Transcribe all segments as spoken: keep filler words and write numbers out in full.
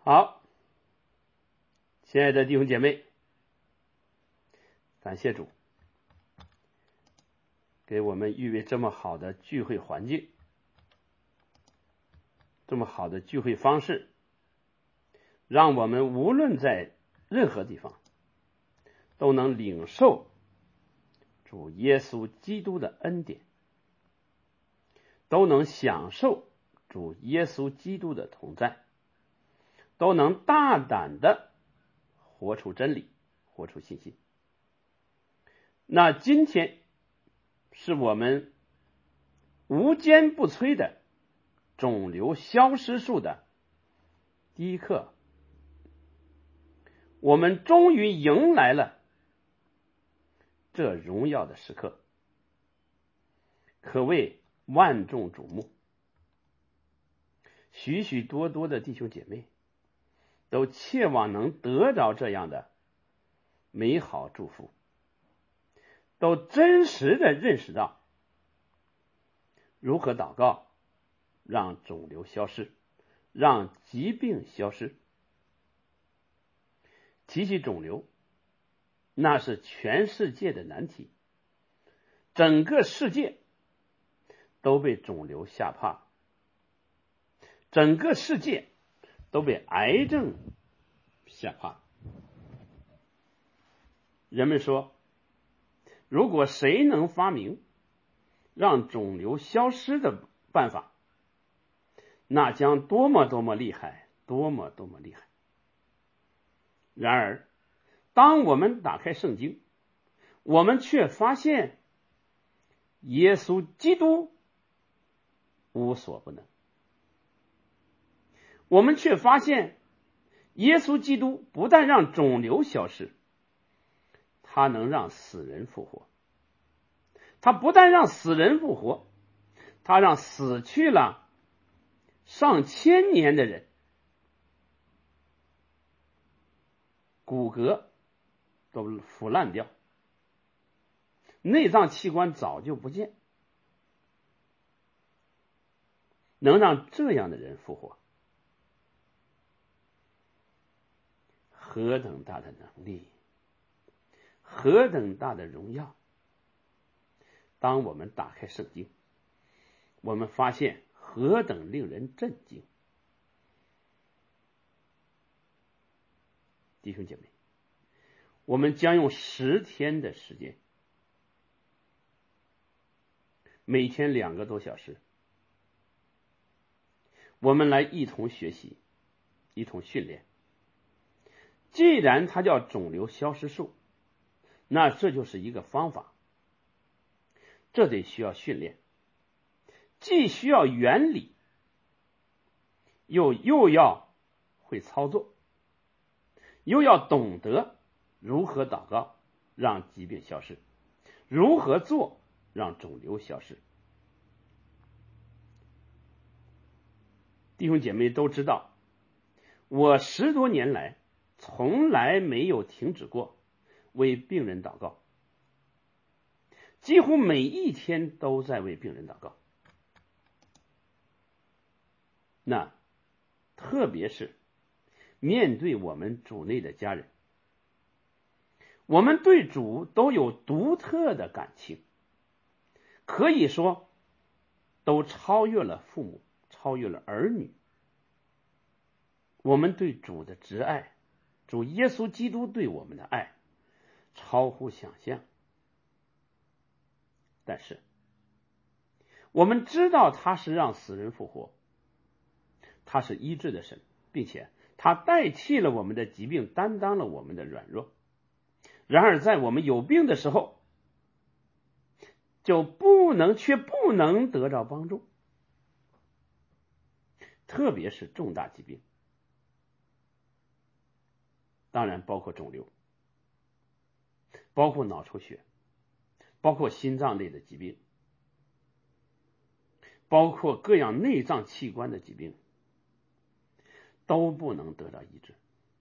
好，亲爱的弟兄姐妹，感谢主给我们预备这么好的聚会环境，这么好的聚会方式，让我们无论在任何地方都能领受主耶稣基督的恩典，都能享受主耶稣基督的同在，都能大胆的活出真理，活出信心。那今天是我们无坚不摧的肿瘤消失术的第一课，我们终于迎来了这荣耀的时刻，可谓万众瞩目。许许多多的弟兄姐妹都切望能得着这样的美好祝福，都真实的认识到如何祷告让肿瘤消失，让疾病消失。提起肿瘤，那是全世界的难题，整个世界都被肿瘤吓怕，整个世界都被癌症吓怕。人们说，如果谁能发明让肿瘤消失的办法，那将多么多么厉害，多么多么厉害。然而当我们打开圣经，我们却发现耶稣基督无所不能，我们却发现耶稣基督不但让肿瘤消失，他能让死人复活。他不但让死人复活，他让死去了上千年的人骨骼都腐烂掉，内脏器官早就不见，能让这样的人复活，何等大的能力，何等大的荣耀。当我们打开圣经，我们发现何等令人震惊。弟兄姐妹，我们将用十天的时间，每天两个多小时，我们来一同学习，一同训练。既然它叫肿瘤消失术，那这就是一个方法，这得需要训练，既需要原理，又又要会操作，又要懂得如何祷告让疾病消失，如何做让肿瘤消失。弟兄姐妹都知道，我十多年来从来没有停止过为病人祷告，几乎每一天都在为病人祷告。那特别是面对我们主内的家人，我们对主都有独特的感情，可以说都超越了父母，超越了儿女。我们对主的挚爱，主耶稣基督对我们的爱超乎想象。但是我们知道他是让死人复活，他是医治的神，并且他代替了我们的疾病，担当了我们的软弱。然而在我们有病的时候，就不能却不能得到帮助，特别是重大疾病，当然包括肿瘤，包括脑出血，包括心脏类的疾病，包括各样内脏器官的疾病，都不能得到医治。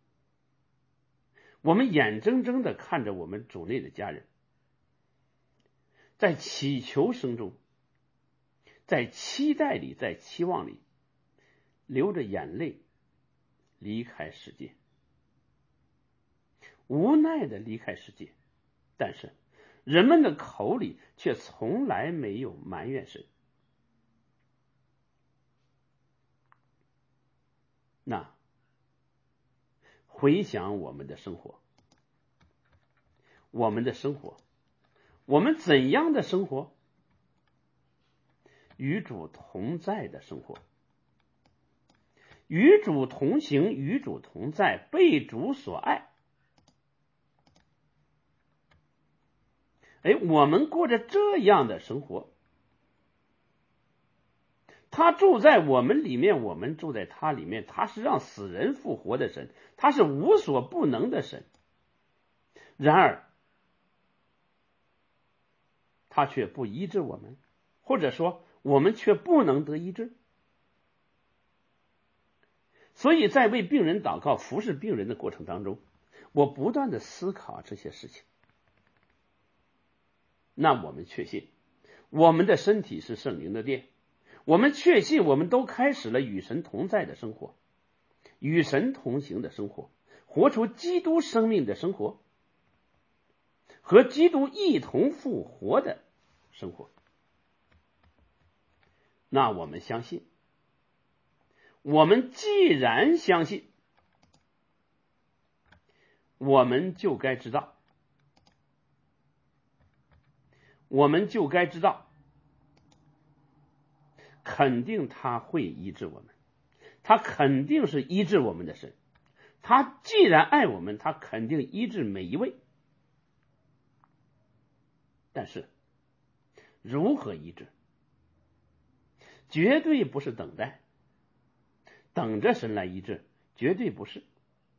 我们眼睁睁地看着我们主内的家人在祈求声中，在期待里，在期望里流着眼泪， 离开世界，无奈的离开世界，但是人们的口里却从来没有埋怨神。那回想我们的生活，我们的生活，我们怎样的生活？与主同在的生活，与主同行，与主同在，被主所爱。哎，我们过着这样的生活，他住在我们里面，我们住在他里面，他是让死人复活的神，他是无所不能的神。然而他却不医治我们，或者说我们却不能得医治。所以在为病人祷告、服侍病人的过程当中，我不断的思考这些事情。那我们确信我们的身体是圣灵的殿，我们确信我们都开始了与神同在的生活，与神同行的生活，活出基督生命的生活，和基督一同复活的生活。那我们相信，我们既然相信，我们就该知道，我们就该知道，肯定他会医治我们，他肯定是医治我们的神，他既然爱我们，他肯定医治每一位。但是如何医治？绝对不是等待，等着神来医治，绝对不是。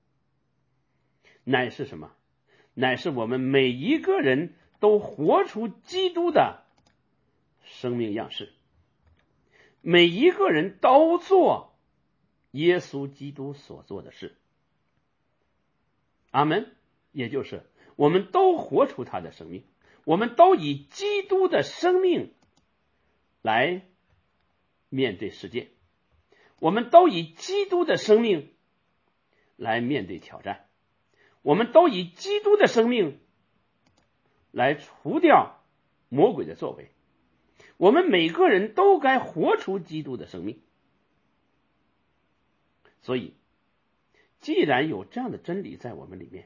乃是什么？乃是我们每一个人都活出基督的生命样式，每一个人都做耶稣基督所做的事。阿们。也就是我们都活出他的生命，我们都以基督的生命来面对世界，我们都以基督的生命来面对挑战，我们都以基督的生命来除掉魔鬼的作为。我们每个人都该活出基督的生命。所以既然有这样的真理在我们里面，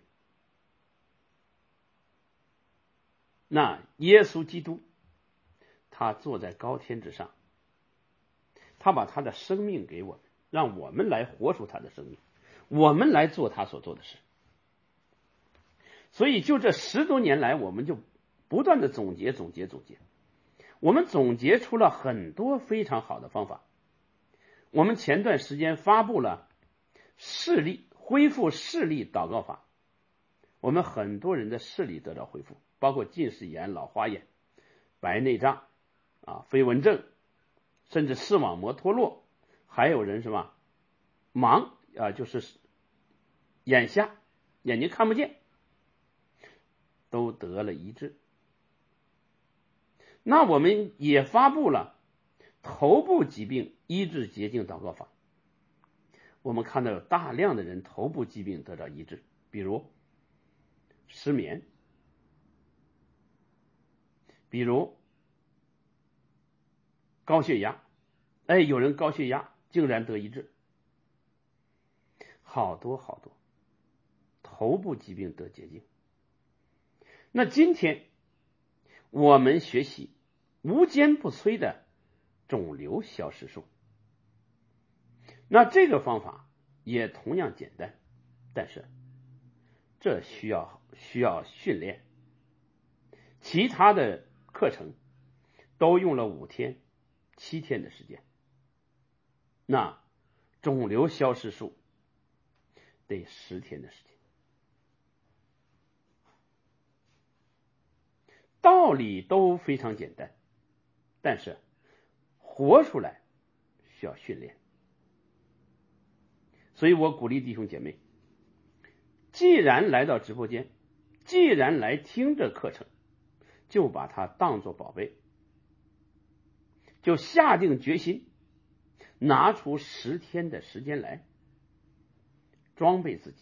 那耶稣基督他坐在高天之上，他把他的生命给我们，让我们来活出他的生命，我们来做他所做的事。所以就这十多年来，我们就不断的总结总结总结，我们总结出了很多非常好的方法。我们前段时间发布了视力恢复视力祷告法，我们很多人的视力得到恢复，包括近视眼、老花眼、白内障啊、飞蚊症，甚至视网膜脱落，还有人什么盲啊，就是眼瞎，眼睛看不见，都得了医治。那我们也发布了头部疾病医治捷径祷告法，我们看到有大量的人头部疾病得到医治，比如失眠，比如高血压，哎，有人高血压竟然得医治，好多好多头部疾病得捷径。那今天我们学习无坚不摧的肿瘤消失术，那这个方法也同样简单，但是这需要需要训练。其他的课程都用了五天、七天的时间，那肿瘤消失术得十天的时间。道理都非常简单，但是活出来需要训练。所以我鼓励弟兄姐妹，既然来到直播间，既然来听这课程，就把它当作宝贝，就下定决心拿出十天的时间来， 装备自己。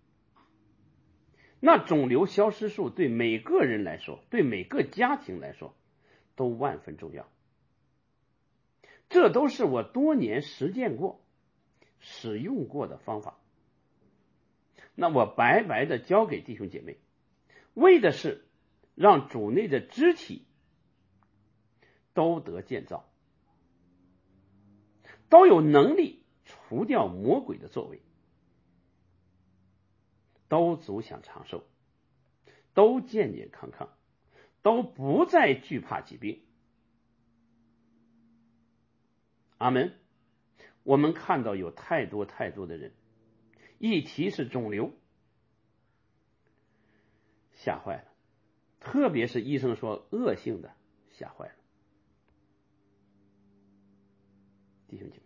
那肿瘤消失术对每个人来说，对每个家庭来说都万分重要。这都是我多年实践过、使用过的方法。那我白白的教给弟兄姐妹，为的是让主内的肢体都得建造，都有能力除掉魔鬼的作为，都足享长寿，都健健康康，都不再惧怕疾病。阿们。我们看到有太多太多的人，一提是肿瘤，吓坏了，特别是医生说恶性的，吓坏了。弟兄姐妹，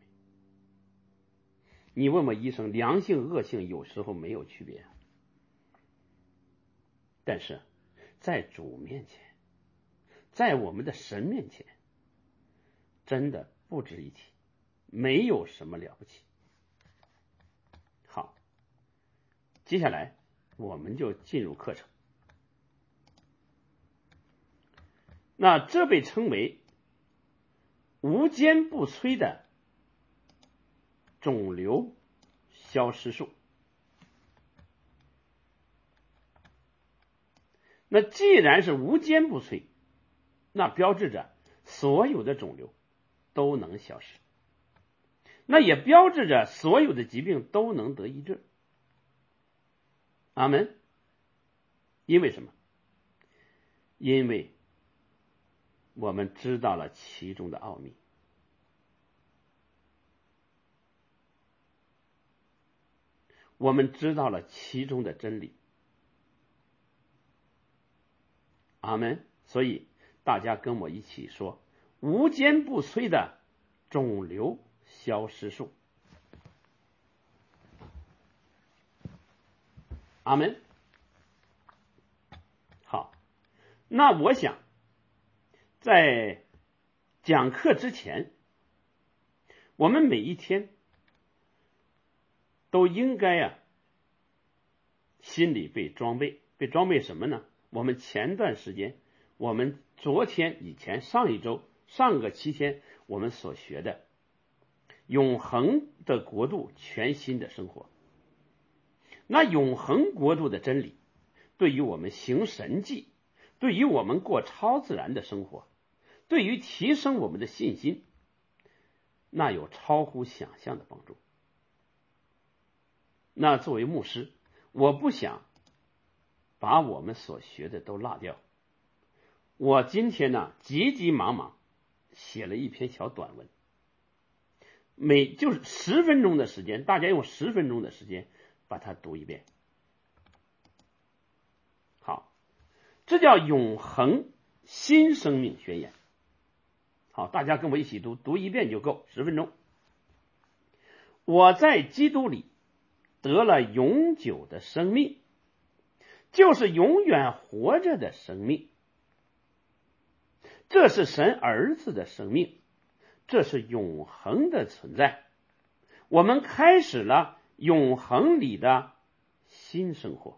你问问医生，良性恶性有时候没有区别，但是在主面前，在我们的神面前，真的不值一提，没有什么了不起。好，接下来我们就进入课程。那这被称为无坚不摧的肿瘤消失术。那既然是无坚不摧，那标志着所有的肿瘤都能消失，那也标志着所有的疾病都能得医治。阿们。因为什么？因为我们知道了其中的奥秘。我们知道了其中的真理。阿们。所以大家跟我一起说，无坚不摧的肿瘤消失术。阿们。好，那我想在讲课之前，我们每一天都应该啊，心里被装备。被装备什么呢？我们前段时间，我们昨天、以前、上一周、上个七天，我们所学的永恒的国度全新的生活。那永恒国度的真理，对于我们行神迹，对于我们过超自然的生活，对于提升我们的信心，那有超乎想象的帮助。那作为牧师，我不想把我们所学的都落掉。我今天呢，急急忙忙写了一篇小短文，每就是十分钟的时间，大家用十分钟的时间把它读一遍。好，这叫永恒新生命宣言。好，大家跟我一起读，读一遍就够，十分钟。我在基督里得了永久的生命，就是永远活着的生命。这是神儿子的生命，这是永恒的存在。我们开始了永恒里的新生活。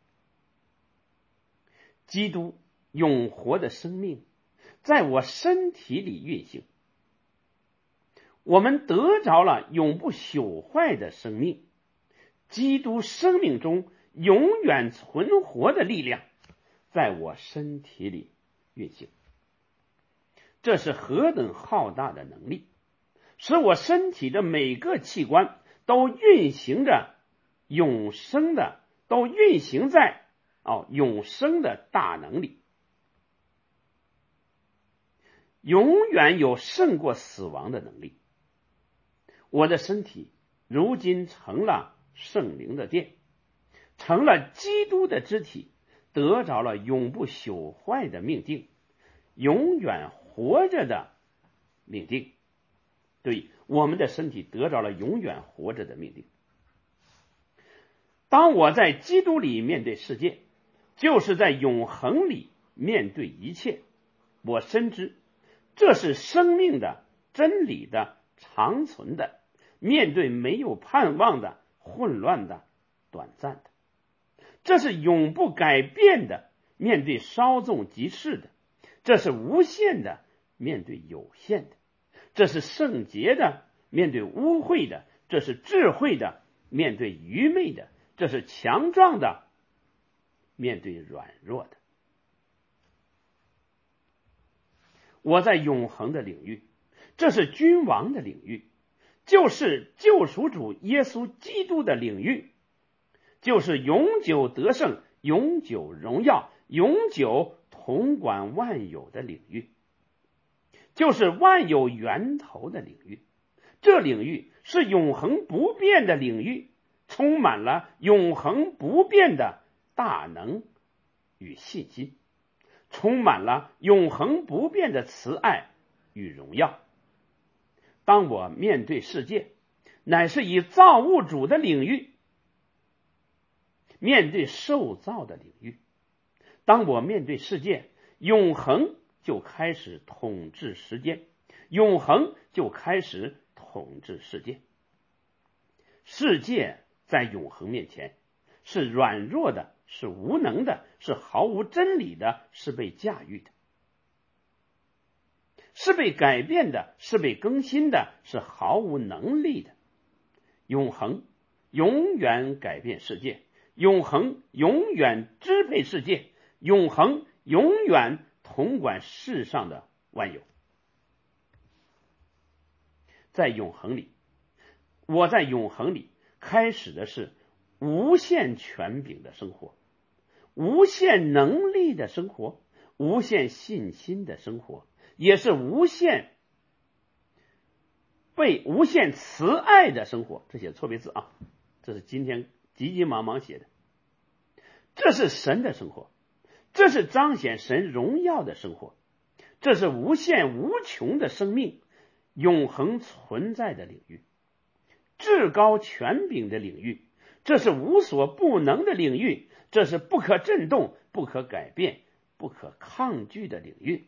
基督永活的生命在我身体里运行，我们得着了永不朽坏的生命。基督生命中永远存活的力量在我身体里运行。这是何等浩大的能力，使我身体的每个器官都运行着永生的，都运行在哦永生的大能里，永远有胜过死亡的能力。我的身体如今成了圣灵的殿，成了基督的肢体，得着了永不朽坏的命定，永远活着的命定。对，我们的身体得着了永远活着的命定。当我在基督里面对世界，就是在永恒里面对一切。我深知这是生命的、真理的、长存的，面对没有盼望的、混乱的、 短暂的，这是永不改变的，面对稍纵即逝的，这是无限的，面对有限的，这是圣洁的，面对污秽的，这是智慧的，面对愚昧的，这是强壮的，面对软弱的。我在永恒的领域，这是君王的领域，就是救赎主耶稣基督的领域，就是永久得胜、永久荣耀、永久统管万有的领域，就是万有源头的领域。这领域是永恒不变的领域，充满了永恒不变的大能与信心，充满了永恒不变的慈爱与荣耀。当我面对世界，乃是以造物主的领域，面对受造的领域，当我面对世界，永恒就开始统治时间，永恒就开始统治世界。世界在永恒面前是软弱的，是无能的，是毫无真理的，是被驾驭的，是被改变的，是被更新的，是毫无能力的。永恒永远改变世界，永恒永远支配世界，永恒永远统管世上的万有。在永恒里，我在永恒里开始的是无限权柄的生活，无限能力的生活，无限信心的生活，也是无限被无限慈爱的生活。这写错别字啊，这是今天急急忙忙写的。这是神的生活，这是彰显神荣耀的生活，这是无限无穷的生命，永恒存在的领域，至高权柄的领域，这是无所不能的领域，这是不可震动、不可改变、不可抗拒的领域。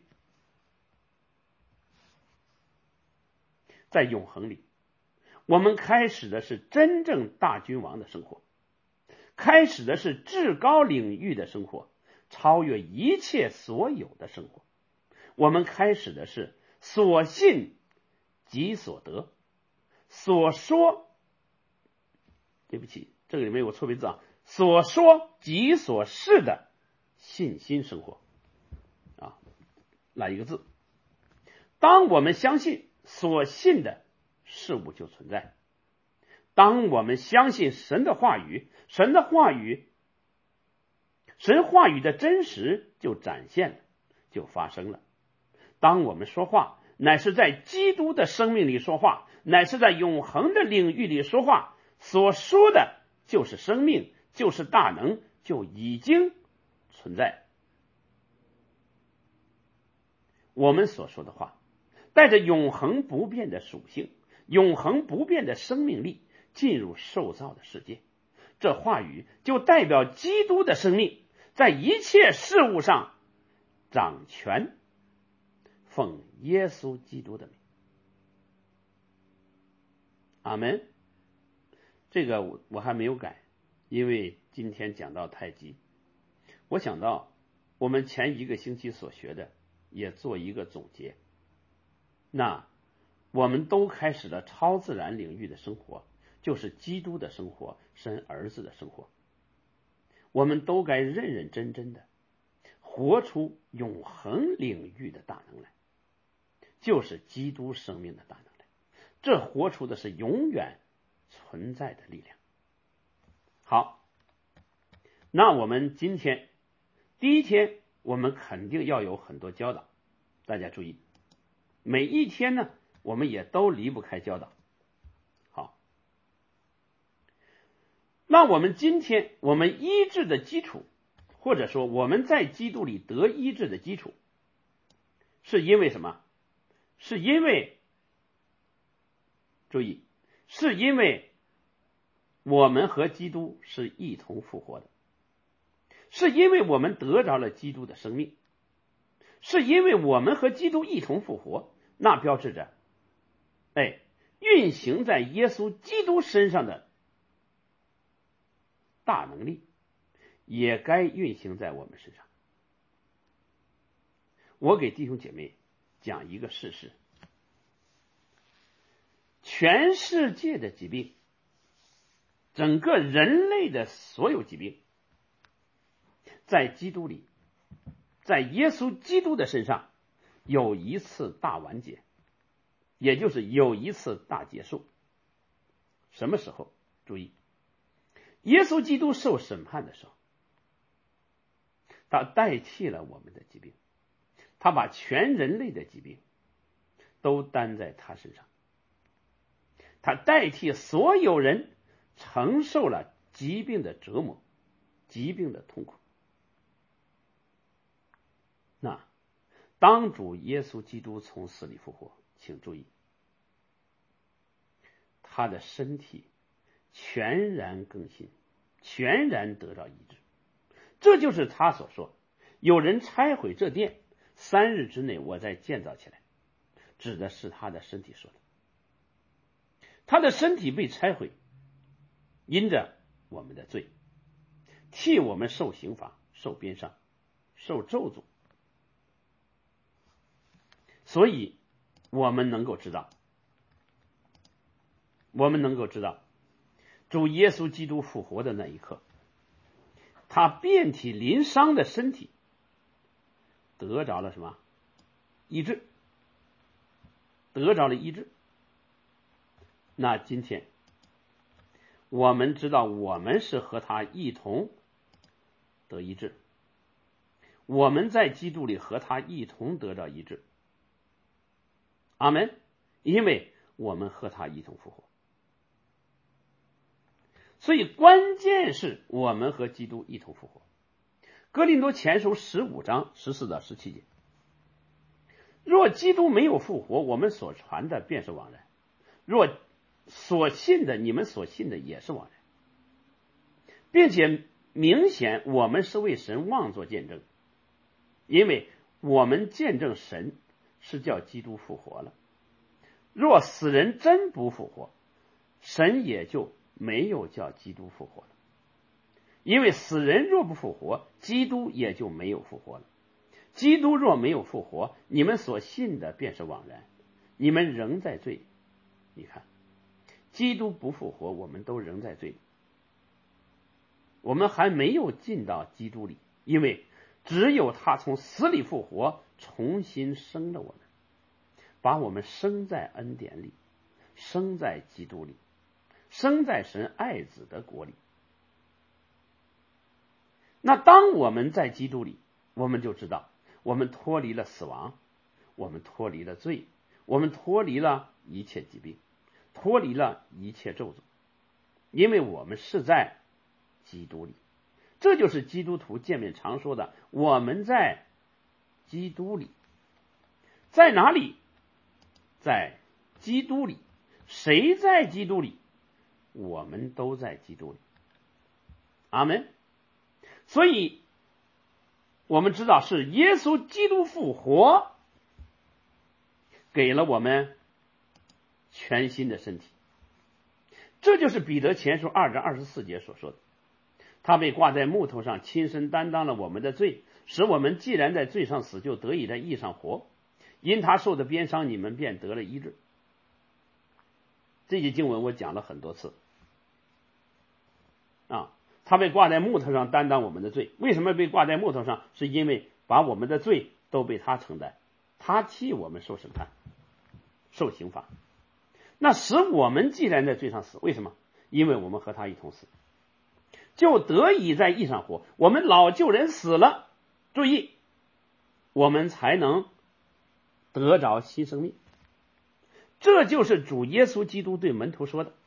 在永恒里，我们开始的是真正大君王的生活，开始的是至高领域的生活，超越一切所有的生活。我们开始的是所信即所得，所说，对不起，这个里面有错别字啊，所说即所是的信心生活啊，来一个字。当我们相信，所信的事物就存在。当我们相信神的话语，神的话语，神话语的真实就展现了，就发生了。当我们说话，乃是在基督的生命里说话，乃是在永恒的领域里说话，所说的就是生命，就是大能，就已经存在。我们所说的话带着永恒不变的属性，永恒不变的生命力进入受造的世界，这话语就代表基督的生命在一切事物上掌权，奉耶稣基督的名。阿们。这个我我还没有改，因为今天讲到太极，我想到我们前一个星期所学的也做一个总结。那我们都开始了超自然领域的生活，就是基督的生活，神儿子的生活。我们都该认认真真的活出永恒领域的大能来，就是基督生命的大能来。这活出的是永远存在的力量。好，那我们今天第一天，我们肯定要有很多教导，大家注意，每一天呢，我们也都离不开教导。好，那我们今天我们医治的基础，或者说我们在基督里得医治的基础，是因为什么？是因为，注意，是因为我们和基督是一同复活的，是因为我们得着了基督的生命，是因为我们和基督一同复活，那标志着，哎，运行在耶稣基督身上的大能力也该运行在我们身上。我给弟兄姐妹讲一个事实，全世界的疾病，整个人类的所有疾病，在基督里，在耶稣基督的身上有一次大完结，也就是有一次大结束。什么时候？注意，耶稣基督受审判的时候，他代替了我们的疾病，他把全人类的疾病都担在他身上，他代替所有人承受了疾病的折磨，疾病的痛苦。那当主耶稣基督从死里复活，请注意，他的身体全然更新，全然得到医治。这就是他所说，有人拆毁这殿，三日之内我再建造起来，指的是他的身体说的。他的身体被拆毁，因着我们的罪，替我们受刑罚，受鞭伤，受咒诅。所以我们能够知道，我们能够知道主耶稣基督复活的那一刻，他遍体鳞伤的身体得着了什么？医治，得着了医治。那今天我们知道，我们是和他一同得医治，我们在基督里和他一同得着医治。阿们。因为我们和他一同复活，所以关键是我们和基督一同复活。哥林多前书十五章十四到十七节，若基督没有复活，我们所传的便是枉然；若所信的，你们所信的也是枉然。并且明显我们是为神妄作见证，因为我们见证神是叫基督复活了。若死人真不复活，神也就没有叫基督复活了。因为死人若不复活，基督也就没有复活了。基督若没有复活，你们所信的便是枉然，你们仍在罪里。你看，基督不复活，我们都仍在罪里，我们还没有进到基督里，因为只有他从死里复活，重新生了我们，把我们生在恩典里，生在基督里，生在神爱子的国里。那当我们在基督里，我们就知道我们脱离了死亡，我们脱离了罪，我们脱离了一切疾病，脱离了一切咒诅，因为我们是在基督里。这就是基督徒见面常说的，我们在基督里。在哪里？在基督里。谁在基督里？我们都在基督里。阿们。所以我们知道是耶稣基督复活给了我们全新的身体。这就是彼得前书二章二十四节所说的，他被挂在木头上，亲身担当了我们的罪，使我们既然在罪上死，就得以在义上活。因他受的鞭伤，你们便得了医治。这节经文我讲了很多次啊，他被挂在木头上担当我们的罪。为什么被挂在木头上？是因为把我们的罪都被他承担，他替我们受审判，受刑罚。那使我们既然在罪上死，为什么？因为我们和他一同死，就得以在义上活。我们老旧人死了，注意，我们才能得着新生命。这就是主耶稣基督对门徒说的，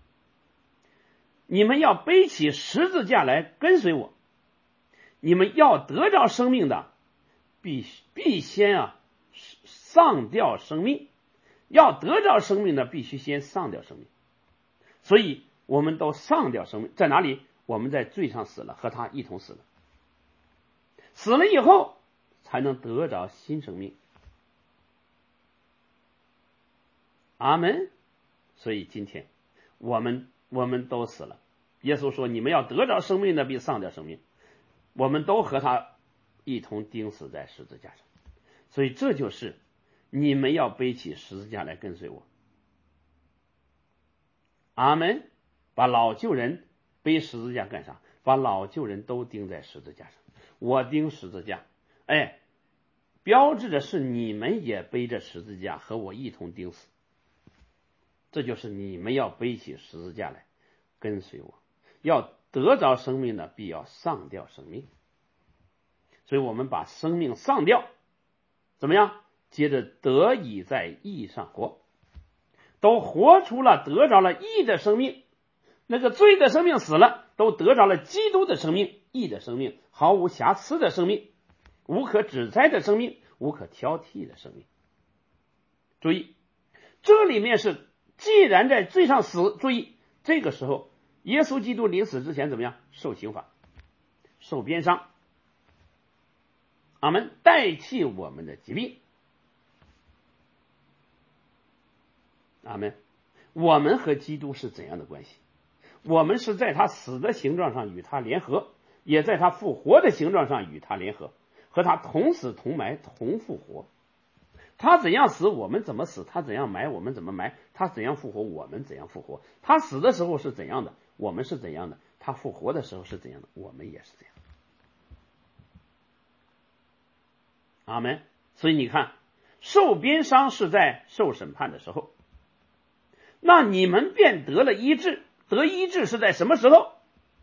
你们要背起十字架来跟随我，你们要得着生命的，必必先啊丧掉生命，要得着生命的，必须先丧掉生命。所以我们都丧掉生命，在哪里？我们在罪上死了，和他一同死了，死了以后才能得着新生命。阿们。所以今天我们我们都死了， 耶稣说，你们要得着生命的必丧掉生命，我们都和他一同钉死在十字架上。所以这就是你们要背起十字架来跟随我。阿们。把老旧人背十字架干啥？把老旧人都钉在十字架上。我钉十字架，哎，标志着是你们也背着十字架和我一同钉死。这就是你们要背起十字架来跟随我。要得着生命的，必要丧掉生命。所以我们把生命丧掉，怎么样？接着得以在义上活，都活出了得着了义的生命。那个罪的生命死了，都得着了基督的生命，义的生命，毫无瑕疵的生命，无可指摘的生命，无可挑剔的生命。注意，这里面是既然在罪上死，注意这个时候耶稣基督临死之前怎么样？受刑罚，受鞭伤，阿们，代替我们的疾病，阿们。我们和基督是怎样的关系？我们是在他死的形状上与他联合，也在他复活的形状上与他联合，和他同死同埋同复活。他怎样死我们怎么死，他怎样埋我们怎么埋，他怎样复活我们怎样复活。他死的时候是怎样的，我们是怎样的，他复活的时候是怎样的，我们也是这样。阿们。所以你看，受鞭伤是在受审判的时候，那你们便得了医治。得医治是在什么时候？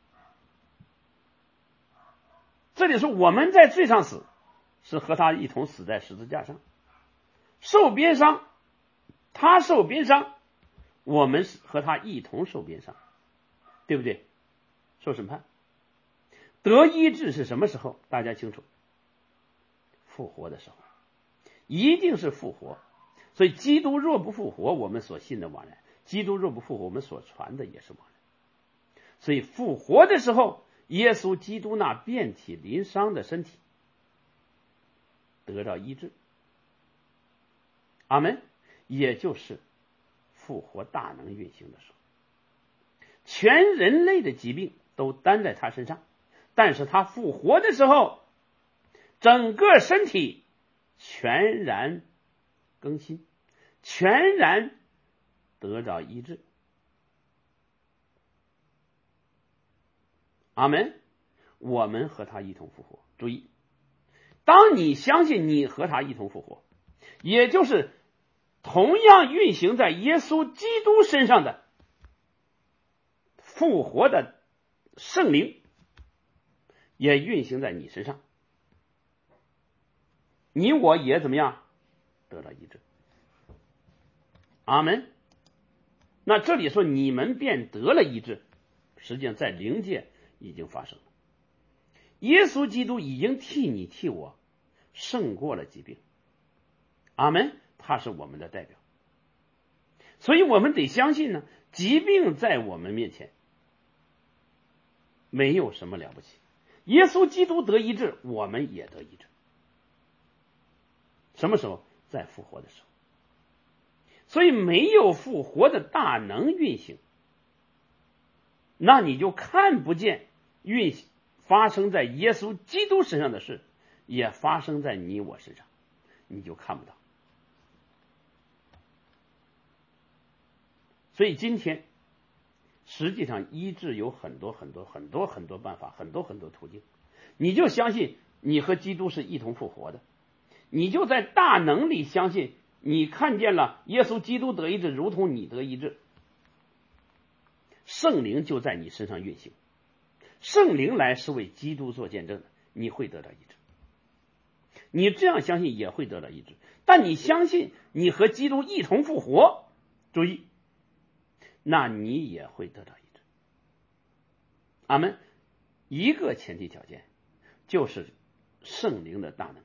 这里说我们在罪上死，是和他一同死在十字架上。受鞭伤，他受鞭伤，我们和他一同受鞭伤，对不对？受审判。得医治是什么时候？大家清楚，复活的时候，一定是复活。所以基督若不复活，我们所信的枉然；基督若不复活，我们所传的也是枉然。所以复活的时候，耶稣基督那遍体鳞伤的身体得到医治，阿们。也就是复活大能运行的时候，全人类的疾病都担在他身上，但是他复活的时候，整个身体全然更新，全然得着医治，阿们。我们和他一同复活。注意，当你相信你和他一同复活，也就是同样运行在耶稣基督身上的复活的圣灵也运行在你身上，你我也怎么样得到医治，阿们。那这里说你们便得了医治，实际上在灵界已经发生了。耶稣基督已经替你替我胜过了疾病，阿们。他是我们的代表，所以我们得相信呢，疾病在我们面前没有什么了不起。耶稣基督得医治，我们也得医治。什么时候？在复活的时候。所以没有复活的大能运行，那你就看不见运行发生在耶稣基督身上的事，也发生在你我身上，你就看不到。所以今天实际上医治有很多很多很多很多办法，很多很多途径。你就相信你和基督是一同复活的，你就在大能里相信你看见了耶稣基督得医治，如同你得医治，圣灵就在你身上运行。圣灵来是为基督做见证的，你会得到医治。你这样相信也会得到医治，但你相信你和基督一同复活，注意，那你也会得到医治。阿们。一个前提条件就是圣灵的大能，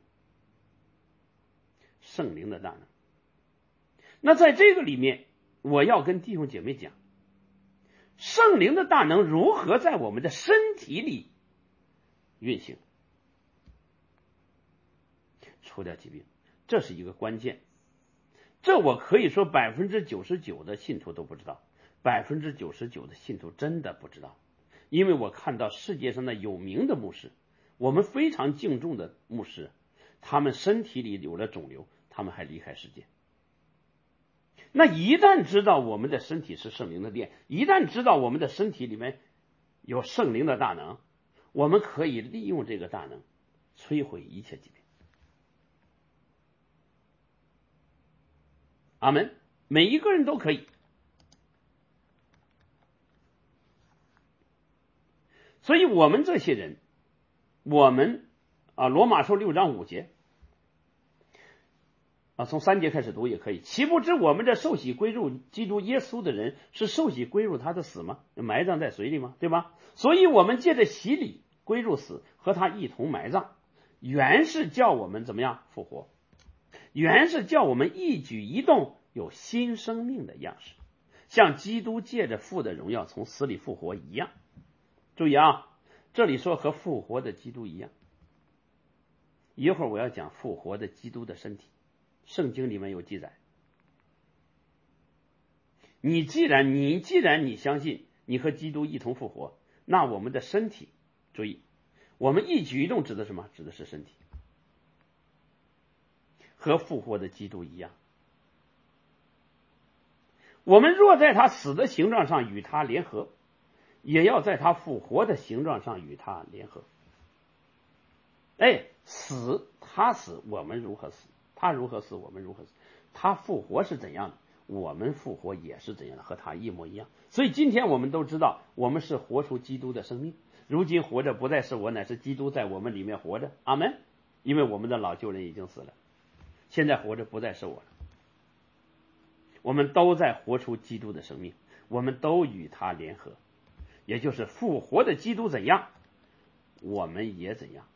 圣灵的大能。那在这个里面，我要跟弟兄姐妹讲，圣灵的大能如何在我们的身体里运行，除掉疾病，这是一个关键。这我可以说百分之九十九的信徒都不知道，百分之九十九的信徒真的不知道。 因为我看到世界上的有名的牧师，我们非常敬重的牧师，他们身体里有了肿瘤，他们还离开世界。那一旦知道我们的身体是圣灵的殿，一旦知道我们的身体里面有圣灵的大能，我们可以利用这个大能摧毁一切疾病。阿门。每一个人都可以。所以我们这些人，我们啊，罗马书六章五节啊，从三节开始读也可以。岂不知我们这受洗归入基督耶稣的人，是受洗归入他的死吗？埋葬在水里吗？对吧？所以我们借着洗礼归入死，和他一同埋葬，原是叫我们怎么样复活，原是叫我们一举一动有新生命的样式，像基督借着父的荣耀从死里复活一样。注意啊，这里说和复活的基督一样。一会儿我要讲复活的基督的身体，圣经里面有记载。你既然你既然你相信你和基督一同复活，那我们的身体，注意，我们一举一动指的什么？指的是身体，和复活的基督一样。我们若在他死的形状上与他联合，也要在他复活的形状上与他联合。哎，死他死，我们如何死？他如何死，我们如何死？他复活是怎样的，我们复活也是怎样的，和他一模一样。所以今天我们都知道，我们是活出基督的生命。如今活着不再是我，乃是基督在我们里面活着。阿们。因为我们的老旧人已经死了，现在活着不再是我了。我们都在活出基督的生命，我们都与他联合，也就是复活的基督怎样，我们也怎样。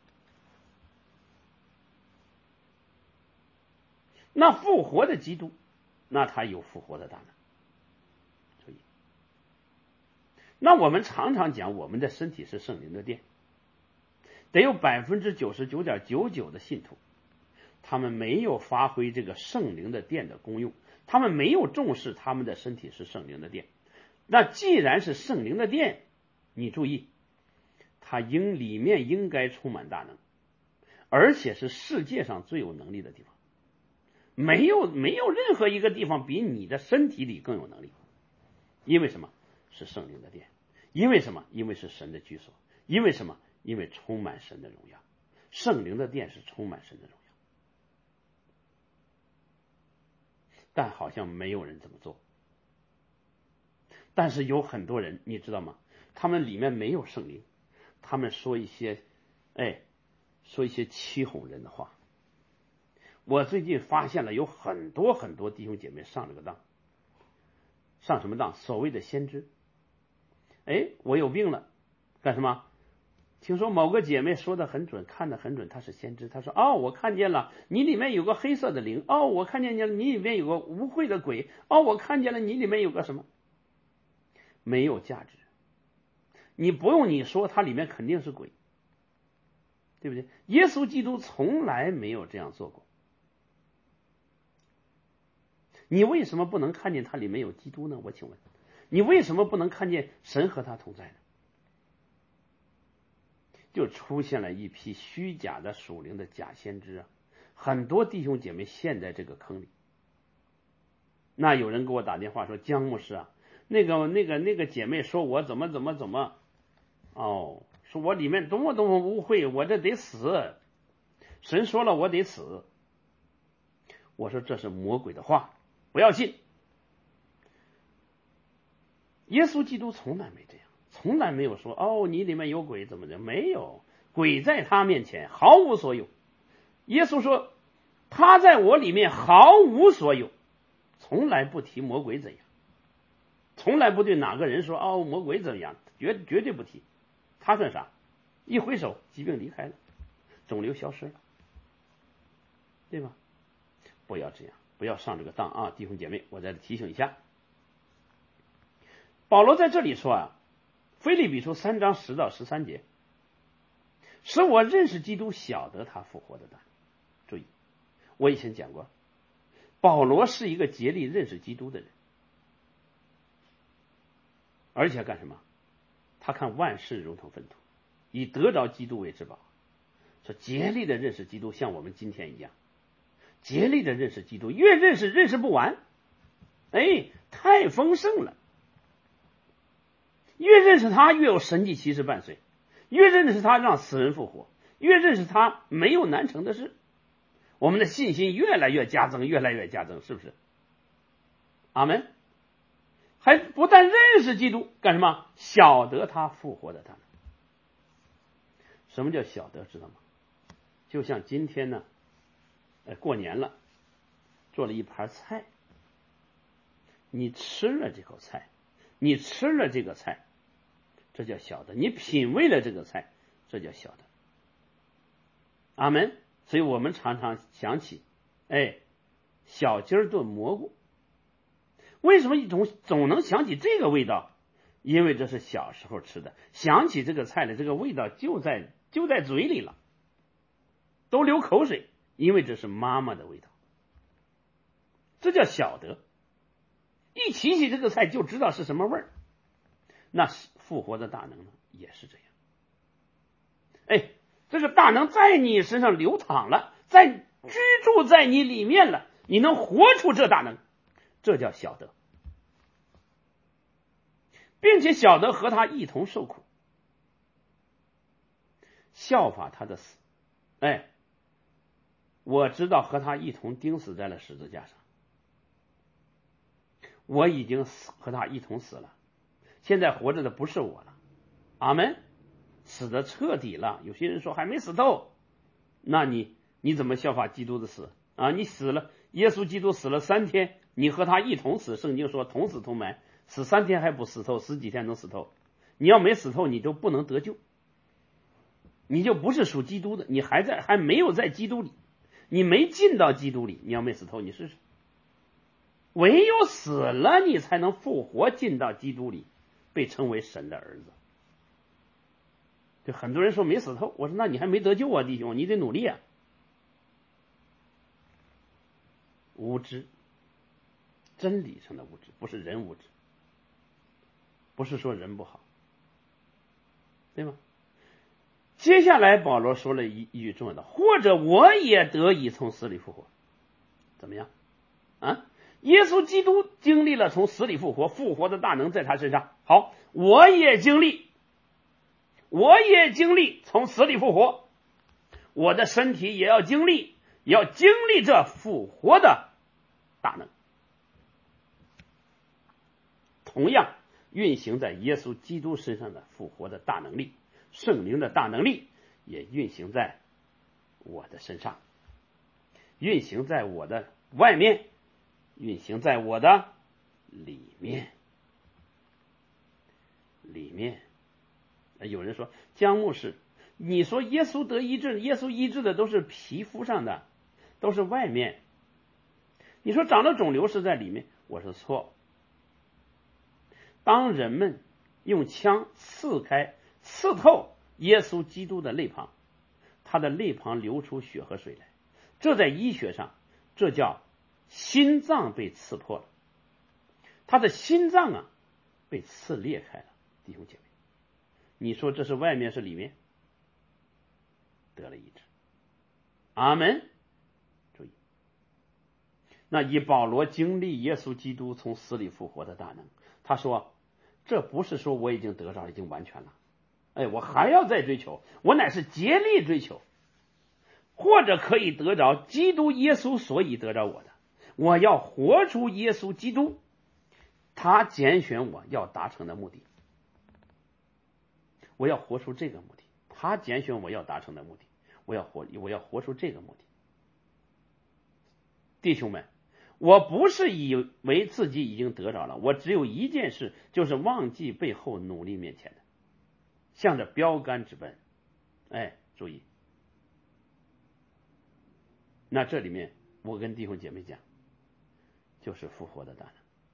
那复活的基督，那他有复活的大能。注意，那我们常常讲我们的身体是圣灵的殿，得有百分之九十九点九九的信徒，他们没有发挥这个圣灵的殿的功用，他们没有重视他们的身体是圣灵的殿。那既然是圣灵的殿，你注意，它应里面应该充满大能，而且是世界上最有能力的地方。没有没有任何一个地方比你的身体里更有能力。因为什么？是圣灵的殿。因为什么？因为是神的居所。因为什么？因为充满神的荣耀。圣灵的殿是充满神的荣耀。但好像没有人这么做。但是有很多人，你知道吗？他们里面没有圣灵，他们说一些哎说一些欺哄人的话。我最近发现了有很多很多弟兄姐妹上了个当。上什么当？所谓的先知。哎，我有病了，干什么？听说某个姐妹说的很准，看得很准，她是先知。她说：哦，我看见了，你里面有个黑色的灵。哦，我看见了，你里面有个污秽的鬼。哦，我看见了，你里面有个什么？没有价值。你不用你说，它里面肯定是鬼，对不对？耶稣基督从来没有这样做过。你为什么不能看见它里面有基督呢？我请问，你为什么不能看见神和他同在呢？就出现了一批虚假的属灵的假先知啊！很多弟兄姐妹陷在这个坑里。那有人给我打电话说：江牧师啊，那个那个那个姐妹说我怎么怎么怎么，哦，说我里面多么多么污秽，我这得死，神说了我得死。我说这是魔鬼的话，不要信。耶稣基督从来没这样，从来没有说哦你里面有鬼怎么的，没有，鬼在他面前毫无所有。耶稣说他在我里面毫无所有，从来不提魔鬼怎样，从来不对哪个人说哦魔鬼怎样，绝绝对不提。他算啥？一挥手疾病离开了，肿瘤消失了，对吧？不要这样，不要上这个当啊，弟兄姐妹，我再提醒一下。保罗在这里说啊，腓立比书三章十到十三节，使我认识基督，晓得他复活的大能。注意，我以前讲过，保罗是一个竭力认识基督的人，而且干什么？ 他看万事如同粪土，以得着基督为至宝。说竭力的认识基督，像我们今天一样，竭力的认识基督，越认识认识不完，哎，太丰盛了。越认识他，越有神迹奇事伴随；越认识他，让死人复活；越认识他，没有难成的事。我们的信心越来越加增，越来越加增，是不是？阿们。还不但认识基督，干什么？晓得他复活的大能。什么叫晓得？知道吗？就像今天呢，呃，过年了，做了一盘菜，你吃了这口菜，你吃了这个菜，这叫晓得；你品味了这个菜，这叫晓得。阿们。所以我们常常想起，哎，小鸡儿炖蘑菇。为什么总总能想起这个味道？因为这是小时候吃的，想起这个菜的这个味道就在就在嘴里了，都流口水，因为这是妈妈的味道。这叫晓得。一提起这个菜就知道是什么味儿。那复活的大能呢，也是这样。哎，这个大能在你身上流淌了，在居住在你里面了，你能活出这大能，这叫晓得，并且晓得和他一同受苦，效法他的死。哎，我知道和他一同钉死在了十字架上，我已经死和他一同死了，现在活着的不是我了。阿们。死的彻底了。有些人说还没死透，那你你怎么效法基督的死啊？你死了，耶稣基督死了三天，你和他一同死，圣经说同死同埋，死三天还不死透，死几天能死透？你要没死透，你就不能得救，你就不是属基督的，你还在还没有在基督里，你没进到基督里，你要没死透，你试试。唯有死了，你才能复活，进到基督里，被称为神的儿子。就很多人说没死透，我说那你还没得救啊，弟兄，你得努力啊。无知，真理上的无知，不是人无知，不是说人不好，对吗？接下来保罗说了一一句重要的，或者我也得以从死里复活。怎么样啊？耶稣基督经历了从死里复活，复活的大能在他身上。好，我也经历，我也经历从死里复活，我的身体也要经历，也要经历这复活的大能。同样运行在耶稣基督身上的复活的大能力，圣灵的大能力也运行在我的身上，运行在我的外面，运行在我的里面。里面有人说江牧师，你说耶稣得医治，耶稣医治的都是皮肤上的，都是外面，你说长了肿瘤是在里面，我说错。当人们用枪刺开刺透耶稣基督的肋旁，他的肋旁流出血和水来，这在医学上这叫心脏被刺破了，他的心脏啊被刺裂开了。弟兄姐妹，你说这是外面是里面？得了医治。阿们。注意，那以保罗经历耶稣基督从死里复活的大能，他说这不是说我已经得着已经完全了，哎，我还要再追求，我乃是竭力追求，或者可以得着基督耶稣所以得着我的，我要活出耶稣基督他拣选我要达成的目的，我要活出这个目的，他拣选我要达成的目的，我要活我要活出这个目的。弟兄们，我不是以为自己已经得着了，我只有一件事，就是忘记背后努力面前的，向着标杆直奔。哎，注意，那这里面我跟弟兄姐妹讲，就是复活的大能。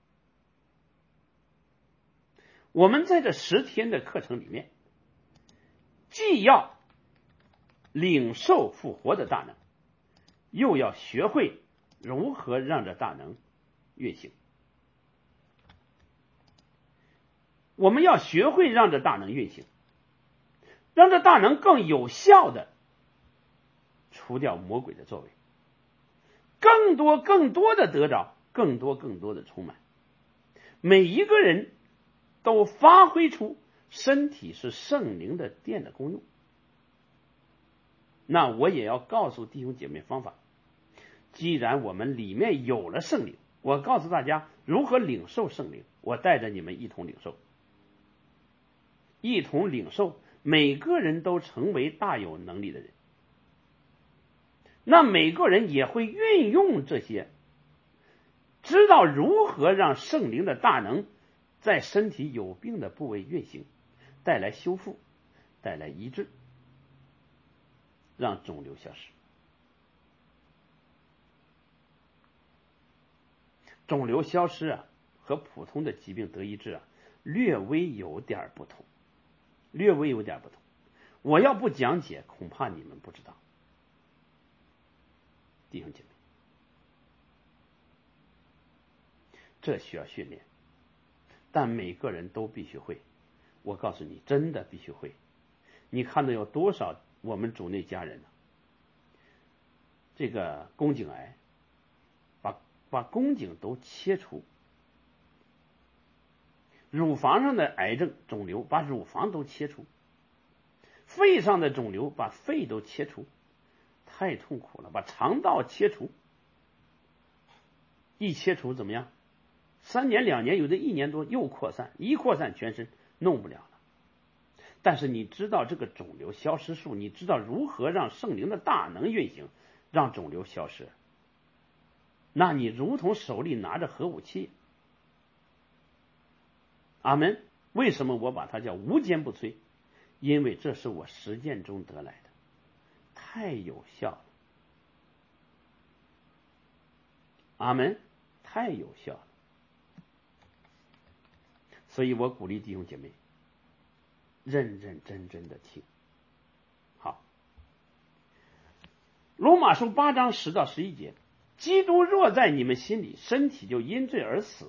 我们在这十天的课程里面，既要领受复活的大能，又要学会如何让这大能运行。 我们要学会让这大能运行，让这大能更有效的除掉魔鬼的作为，更多更多的得着，更多更多的充满。每一个人都发挥出身体是圣灵的殿的功用。那我也要告诉弟兄姐妹方法，既然我们里面有了圣灵，我告诉大家如何领受圣灵，我带着你们一同领受，一同领受，每个人都成为大有能力的人。那每个人也会运用这些，知道如何让圣灵的大能在身体有病的部位运行，带来修复，带来医治，让肿瘤消失。肿瘤消失啊，和普通的疾病得医治啊，略微有点不同，略微有点不同。我要不讲解，恐怕你们不知道。弟兄姐妹，这需要训练，但每个人都必须会。我告诉你，真的必须会。你看到有多少我们主内家人呢、啊？这个宫颈癌，把把宫颈都切除，乳房上的癌症肿瘤把乳房都切除，肺上的肿瘤把肺都切除，太痛苦了。把肠道切除，一切除怎么样？三年两年，有的一年多又扩散，一扩散全身弄不了了。但是你知道这个肿瘤消失术，你知道如何让圣灵的大能运行，让肿瘤消失，那你如同手里拿着核武器。阿们。为什么我把它叫无坚不摧？因为这是我实践中得来的，太有效了。阿们，太有效了。所以我鼓励弟兄姐妹认认真真的听。好，罗马书八章十到十一节，基督若在你们心里，身体就因罪而死，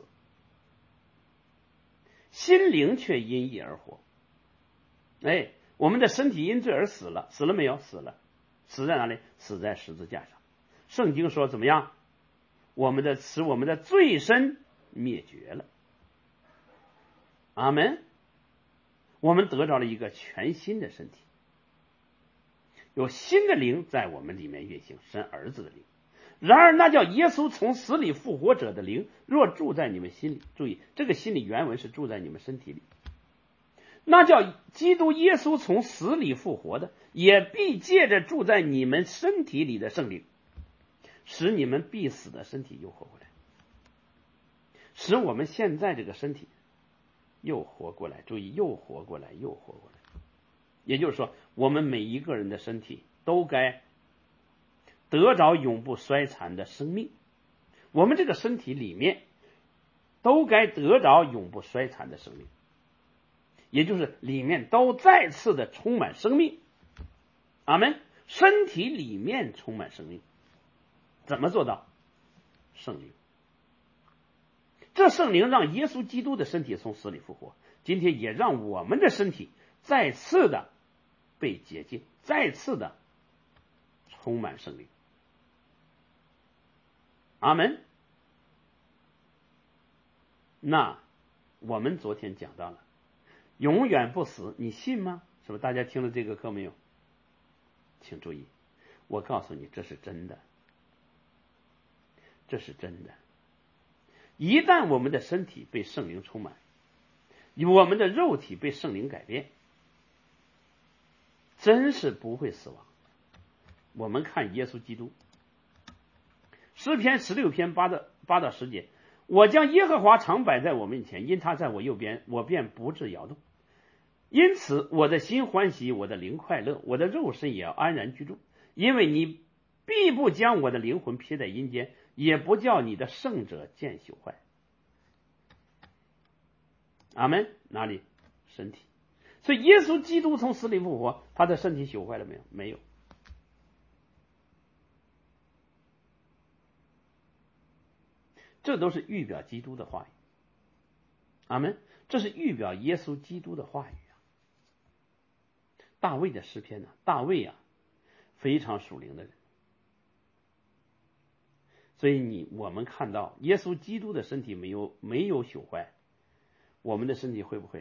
心灵却因义而活。哎，我们的身体因罪而死了，死了没有？死了。死在哪里？死在十字架上。圣经说怎么样？我们的使我们的罪身灭绝了。阿们。我们得着了一个全新的身体，有新的灵在我们里面运行，神儿子的灵。然而那叫耶稣从死里复活者的灵若住在你们心里，注意这个心里原文是住在你们身体里，那叫基督耶稣从死里复活的，也必借着住在你们身体里的圣灵，使你们必死的身体又活过来，使我们现在这个身体又活过来。注意，又活过来，又活过来。也就是说，我们每一个人的身体都该得着永不衰残的生命，我们这个身体里面都该得着永不衰残的生命，也就是里面都再次的充满生命。阿们。身体里面充满生命，怎么做到？圣灵。这圣灵让耶稣基督的身体从死里复活，今天也让我们的身体再次的被洁净，再次的充满圣灵。阿们。那我们昨天讲到了永远不死，你信吗？是不是大家听了这个课没有？请注意，我告诉你，这是真的，这是真的。一旦我们的身体被圣灵充满，我们的肉体被圣灵改变，真是不会死亡。我们看耶稣基督，诗篇十六篇八到八到十节，我将耶和华常摆在我面前，因他在我右边，我便不致摇动。因此我的心欢喜，我的灵快乐，我的肉身也要安然居住，因为你必不将我的灵魂撇在阴间，也不叫你的圣者见朽坏。阿们。哪里？身体。所以耶稣基督从死里复活，他的身体朽坏了没有？没有。这都是预表基督的话语。 阿们。这是预表耶稣基督的话语啊。大卫的诗篇呢，大卫啊非常属灵的人，所以你我们看到耶稣基督的身体没有没有朽坏，我们的身体会不会？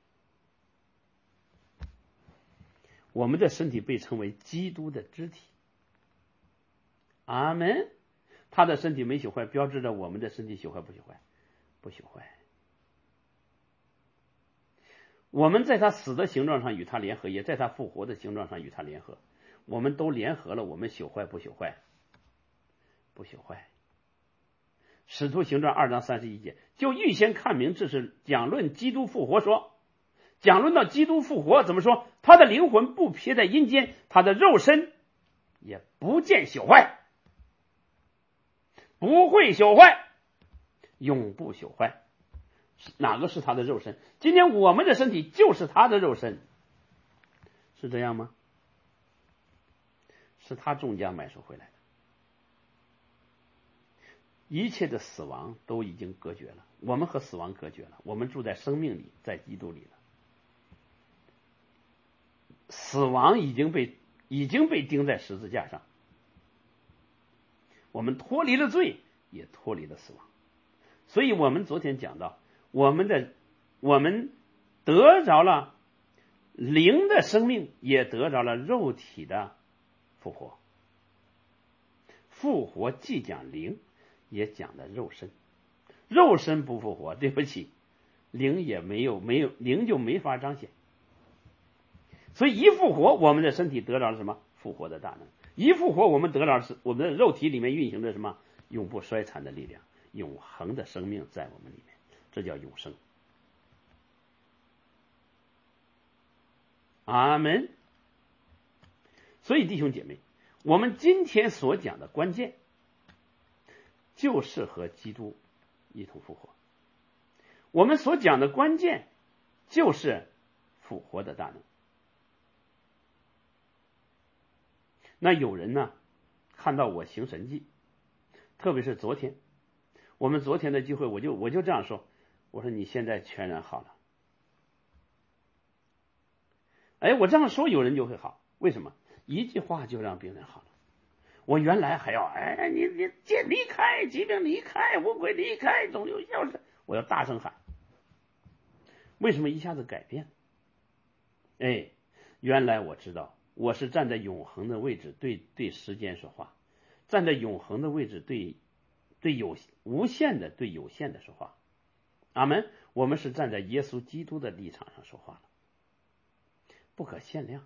我们的身体被称为基督的肢体。阿们。他的身体没朽坏，标志着我们的身体朽坏不朽坏？不朽坏。我们在他死的形状上与他联合，也在他复活的形状上与他联合，我们都联合了，我们朽坏不朽坏？不朽坏。使徒行传二章三十一节，就预先看明，这是讲论基督复活说，讲论到基督复活怎么说？他的灵魂不撇在阴间，他的肉身也不见朽坏，不会朽坏，永不朽坏。哪个是他的肉身？今天我们的身体就是他的肉身，是这样吗？是他重价买赎回来的，一切的死亡都已经隔绝了，我们和死亡隔绝了，我们住在生命里，在基督里了。死亡已经被已经被钉在十字架上，我们脱离了罪，也脱离了死亡。所以我们昨天讲到，我们的我们得着了灵的生命，也得着了肉体的复活。复活既讲灵，也讲的肉身。肉身不复活，对不起，灵也没有没有灵就没法彰显。所以一复活，我们的身体得着了什么？复活的大能。一复活，我们得着是我们的肉体里面运行着什么？永不衰残的力量，永恒的生命在我们里面，这叫永生。阿们。所以弟兄姐妹，我们今天所讲的关键就是和基督一同复活，我们所讲的关键就是复活的大能。那有人呢看到我行神迹，特别是昨天我们昨天的聚会，我就我就这样说，我说你现在全然好了。哎，我这样说有人就会好，为什么？一句话就让病人好了。我原来还要哎你你健离开，疾病离开，污鬼离开，肿瘤消失，我要大声喊。为什么一下子改变？哎，原来我知道我是站在永恒的位置对对时间说话，站在永恒的位置对对有无限的对有限的说话。阿们。我们是站在耶稣基督的立场上说话了，不可限量。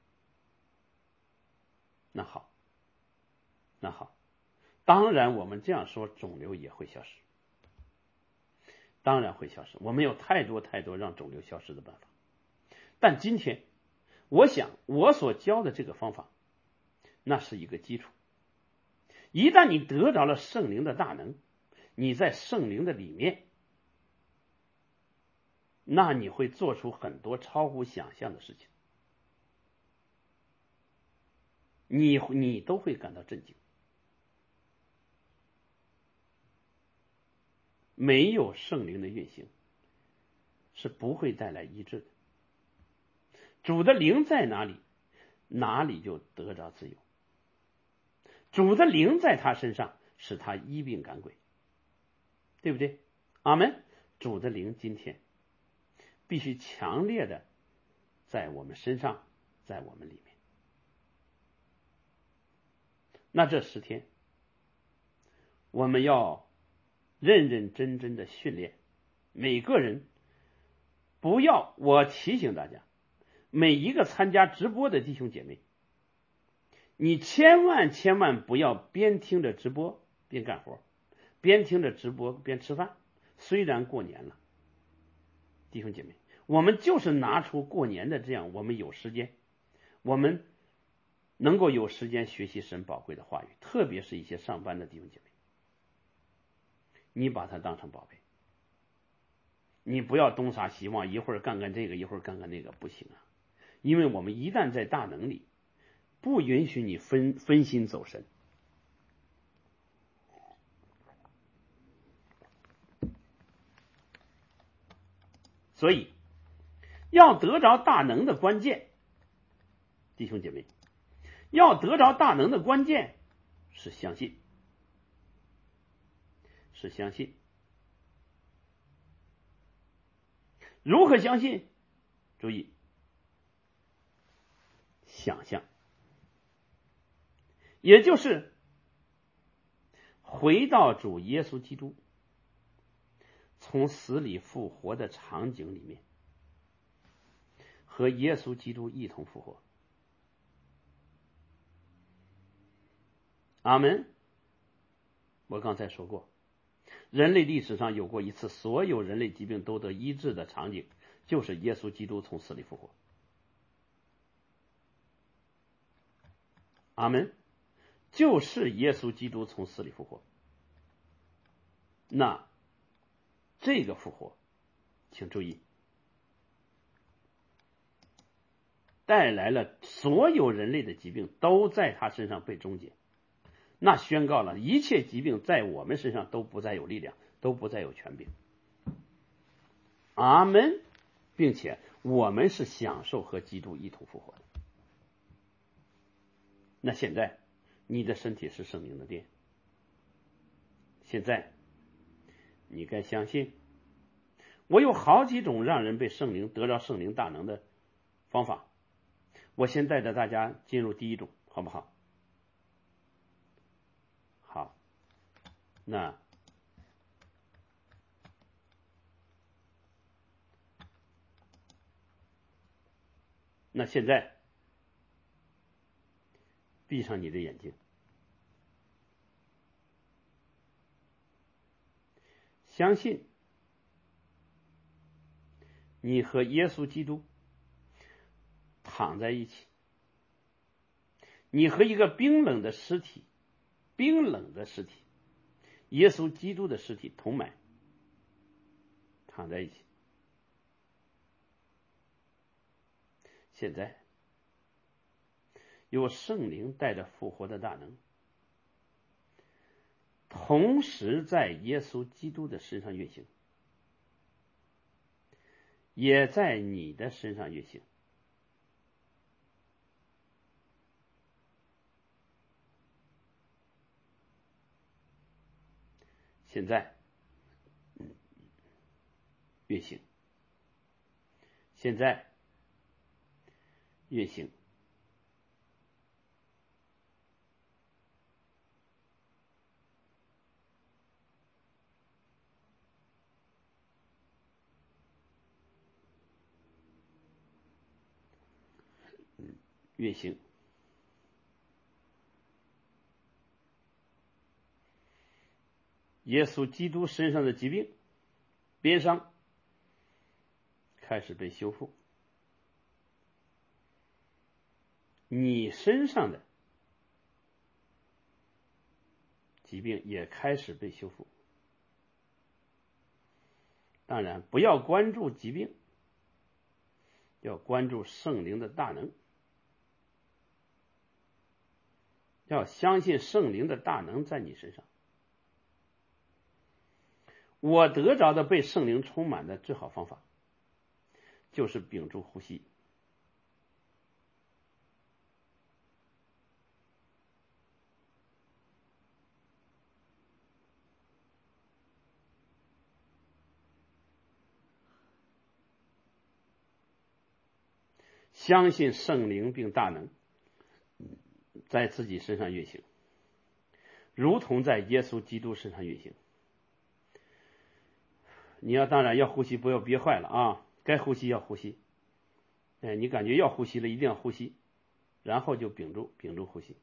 那好那好，当然我们这样说，肿瘤也会消失，当然会消失。我们有太多太多让肿瘤消失的办法，但今天我想我所教的这个方法，那是一个基础。一旦你得着了圣灵的大能，你在圣灵的里面，那你会做出很多超乎想象的事情，你你都会感到震惊。没有圣灵的运行是不会带来医治的。主的灵在哪里，哪里就得着自由。主的灵在他身上，使他医病赶鬼，对不对？阿们。主的灵今天必须强烈的在我们身上，在我们里面。那这十天我们要认认真真的训练每个人，不要，我提醒大家，每一个参加直播的弟兄姐妹，你千万千万不要边听着直播边干活，边听着直播边吃饭。虽然过年了，弟兄姐妹，我们就是拿出过年的这样，我们有时间，我们能够有时间学习神宝贵的话语，特别是一些上班的弟兄姐妹，你把它当成宝贝，你不要东撒西望，一会儿干干这个，一会儿干干那个，不行啊！因为我们一旦在大能里，不允许你分分心走神。 所以要得着大能的关键，弟兄姐妹，要得着大能的关键是相信，是相信。如何相信？注意，想象，也就是回到主耶稣基督从死里复活的场景里面，和耶稣基督一同复活。阿们。我刚才说过，人类历史上有过一次所有人类疾病都得医治的场景，就是耶稣基督从死里复活。阿们。就是耶稣基督从死里复活。那这个复活，请注意，带来了所有人类的疾病都在他身上被终结，那宣告了一切疾病在我们身上都不再有力量，都不再有权柄。阿们。并且我们是享受和基督一同复活的。那现在你的身体是圣灵的殿，现在你该相信，我有好几种让人被圣灵得着圣灵大能的方法，我先带着大家进入第一种，好不好？好，那那现在闭上你的眼睛，相信你和耶稣基督躺在一起，你和一个冰冷的尸体，冰冷的尸体，耶稣基督的尸体同埋躺在一起。现在有圣灵带着复活的大能，同时在耶稣基督的身上运行，也在你的身上运行。现在运行，现在运行，运行。耶稣基督身上的疾病、鞭伤开始被修复，你身上的疾病也开始被修复。当然，不要关注疾病，要关注圣灵的大能，要相信圣灵的大能在你身上。我得着的被圣灵充满的最好方法，就是屏住呼吸。相信圣灵并大能在自己身上运行，如同在耶稣基督身上运行。你要当然要呼吸，不要憋坏了啊！该呼吸要呼吸，哎，你感觉要呼吸了，一定要呼吸，然后就屏住，屏住呼吸。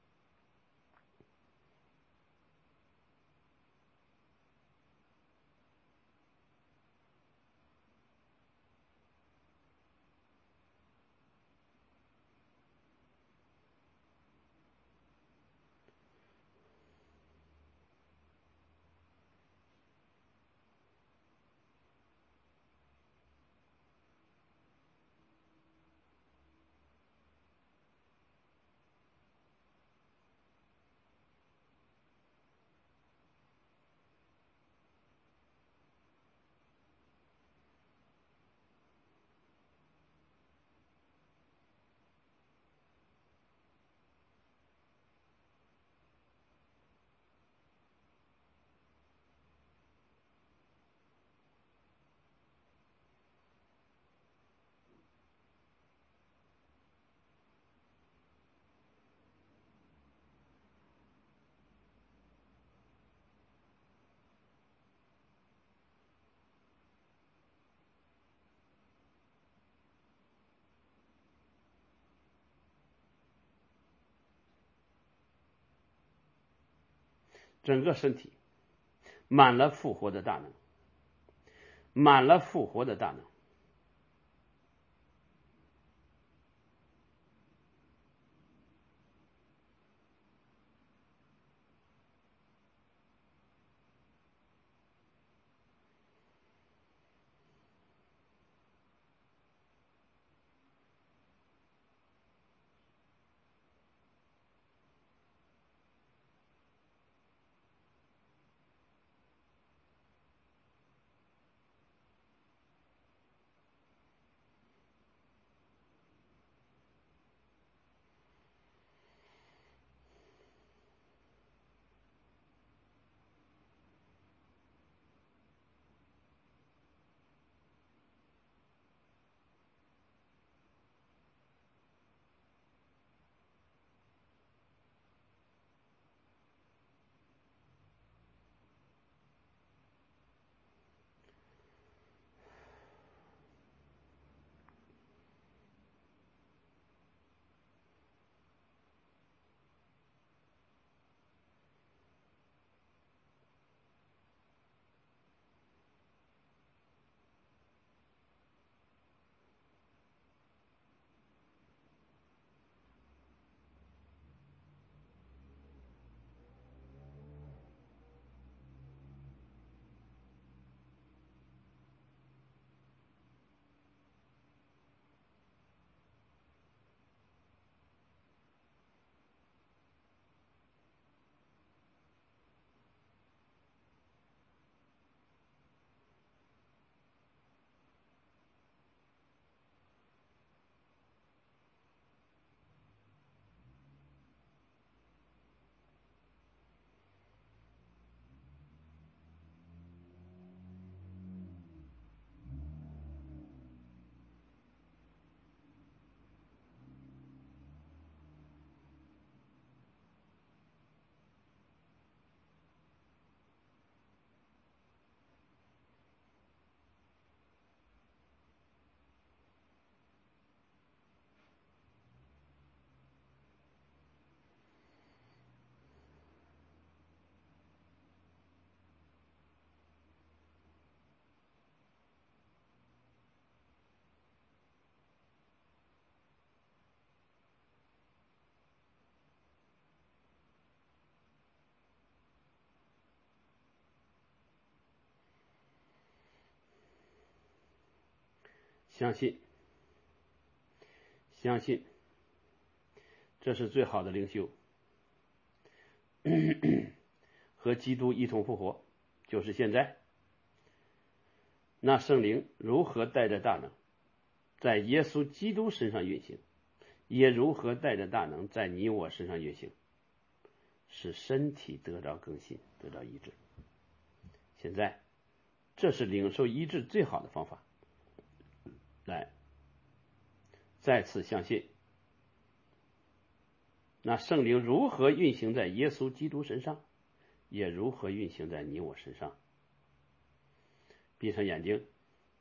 整个身体满了复活的大能，满了复活的大能。相信，相信，这是最好的灵修。和基督一同复活，就是现在。那圣灵如何带着大能在耶稣基督身上运行，也如何带着大能在你我身上运行，使身体得到更新，得到医治。现在，这是领受医治最好的方法。来，再次相信，那圣灵如何运行在耶稣基督身上，也如何运行在你我身上。闭上眼睛，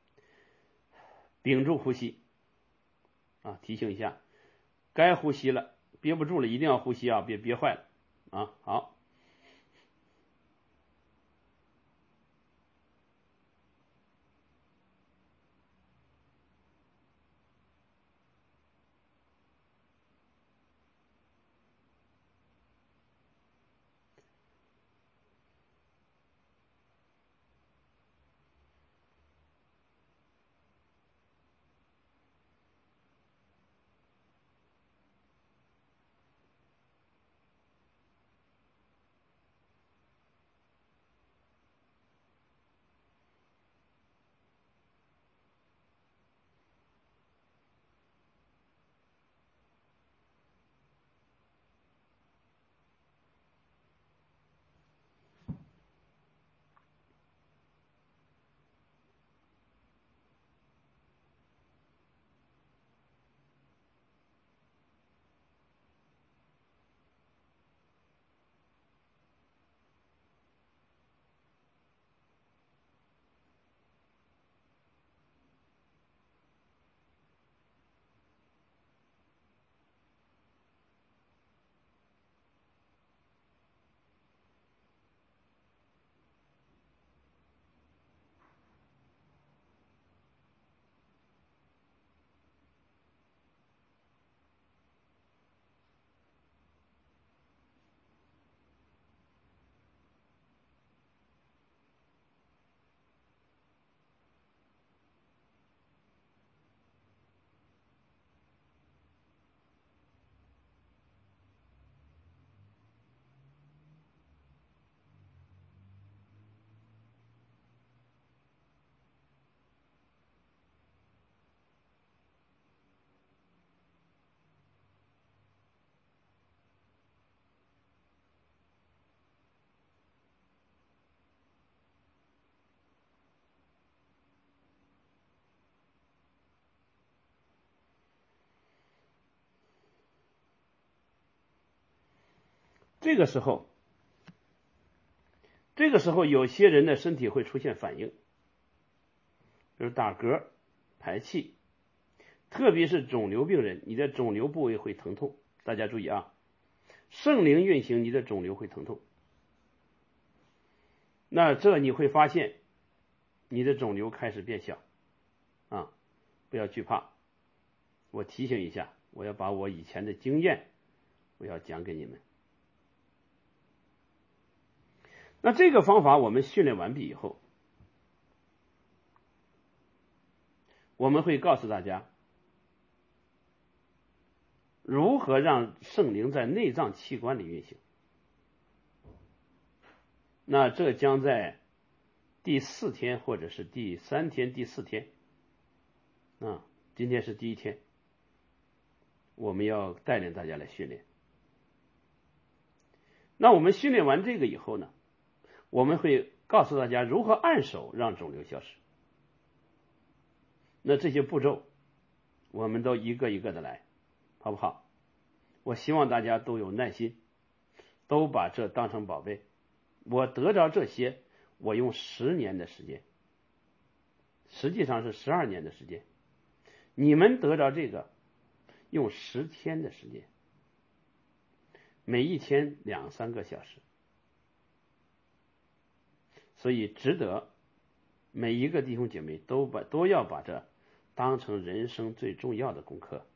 屏住呼吸啊！提醒一下，该呼吸了，憋不住了，一定要呼吸啊，别憋坏了啊！好。 这个时候，这个时候有些人的身体会出现反应，比如打嗝、排气，特别是肿瘤病人，你的肿瘤部位会疼痛。大家注意啊，圣灵运行，你的肿瘤会疼痛。那这你会发现，你的肿瘤开始变小啊，不要惧怕。我提醒一下，我要把我以前的经验，我要讲给你们。那这个方法我们训练完毕以后，我们会告诉大家如何让圣灵在内脏器官里运行。那这将在第四天或者是第三天、第四天啊，今天是第一天，我们要带领大家来训练。那我们训练完这个以后呢，我们会告诉大家如何按手让肿瘤消失。那这些步骤我们都一个一个的来，好不好？我希望大家都有耐心，都把这当成宝贝。我得着这些，我用十年的时间，实际上是十二年的时间。你们得着这个，用十天的时间，每一天两三个小时，所以值得每一个弟兄姐妹都把都要把这当成人生最重要的功课。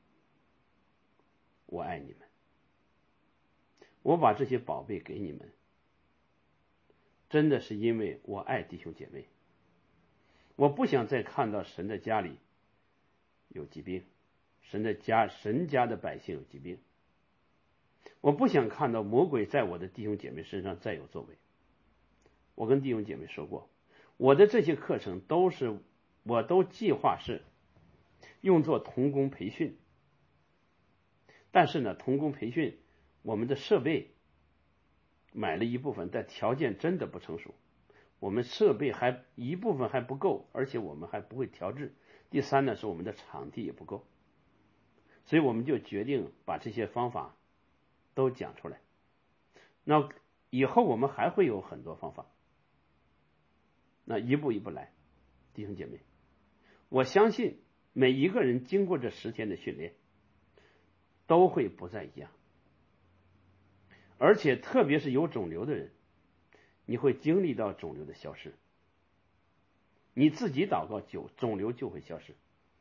我爱你们，我把这些宝贝给你们，真的是因为我爱弟兄姐妹。我不想再看到神的家里有疾病，神的家神家的百姓有疾病。我不想看到魔鬼在我的弟兄姐妹身上再有作为。我跟弟兄姐妹说过，我的这些课程都是我都计划是用作童工培训，但是呢，童工培训我们的设备买了一部分，但条件真的不成熟，我们设备还一部分还不够，而且我们还不会调制。第三呢，是我们的场地也不够，所以我们就决定把这些方法都讲出来。那以后我们还会有很多方法，那一步一步来，弟兄姐妹，我相信每一个人经过这十天的训练，都会不再一样。而且特别是有肿瘤的人，你会经历到肿瘤的消失。你自己祷告，就肿瘤就会消失。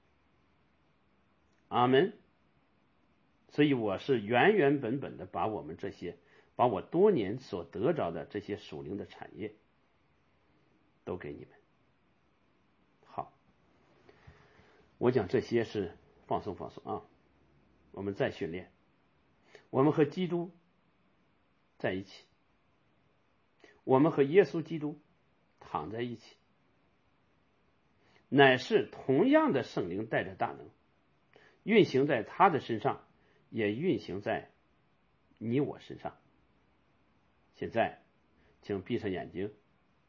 阿门。所以我是原原本本的把我们这些，把我多年所得着的这些属灵的产业都给你们。好，我讲这些是放松放松啊，我们再训练。我们和基督在一起，我们和耶稣基督躺在一起，乃是同样的圣灵带着大能运行在他的身上，也运行在你我身上。现在请闭上眼睛，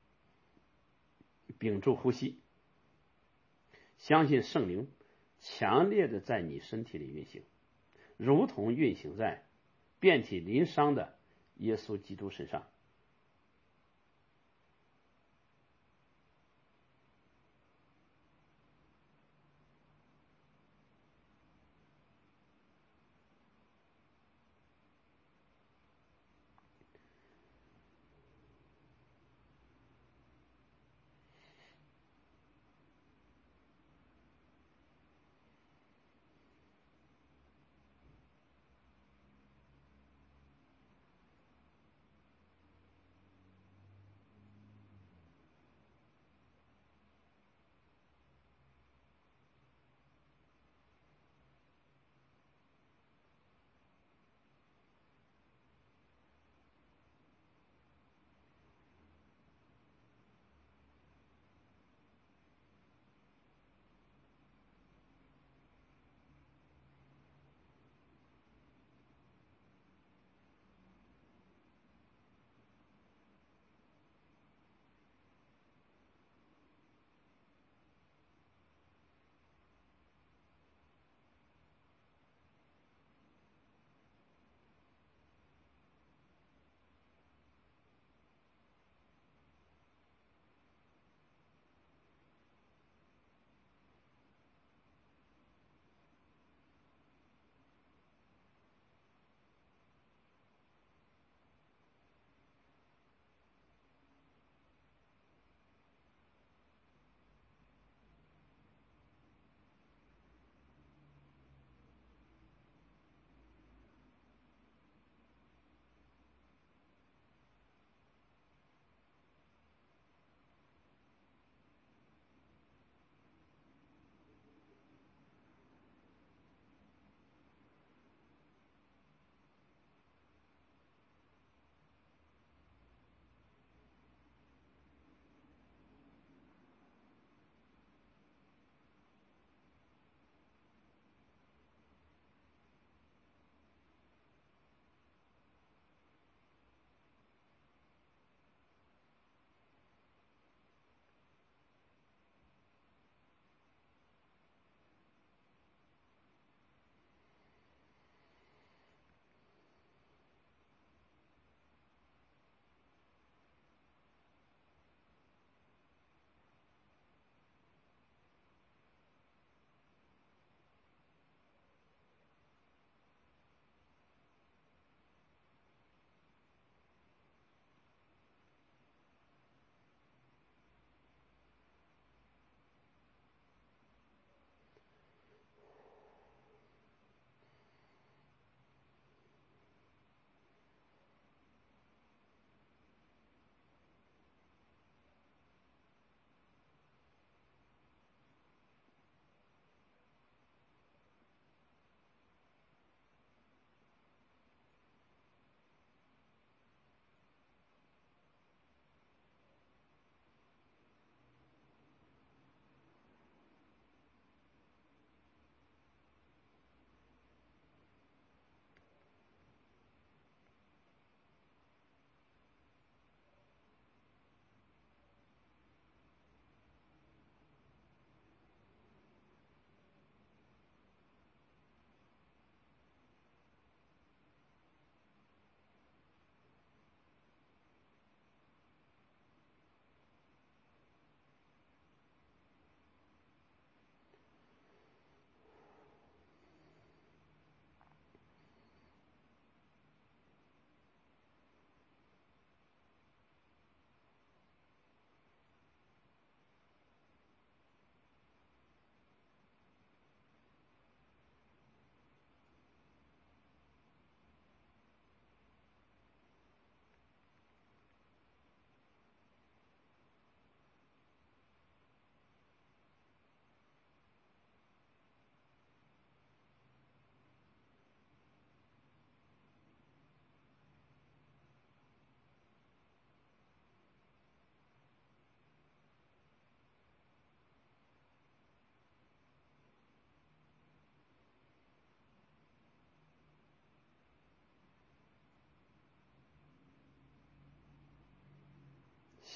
屏住呼吸，相信圣灵强烈的在你身体里运行，如同运行在遍体鳞伤的耶稣基督身上。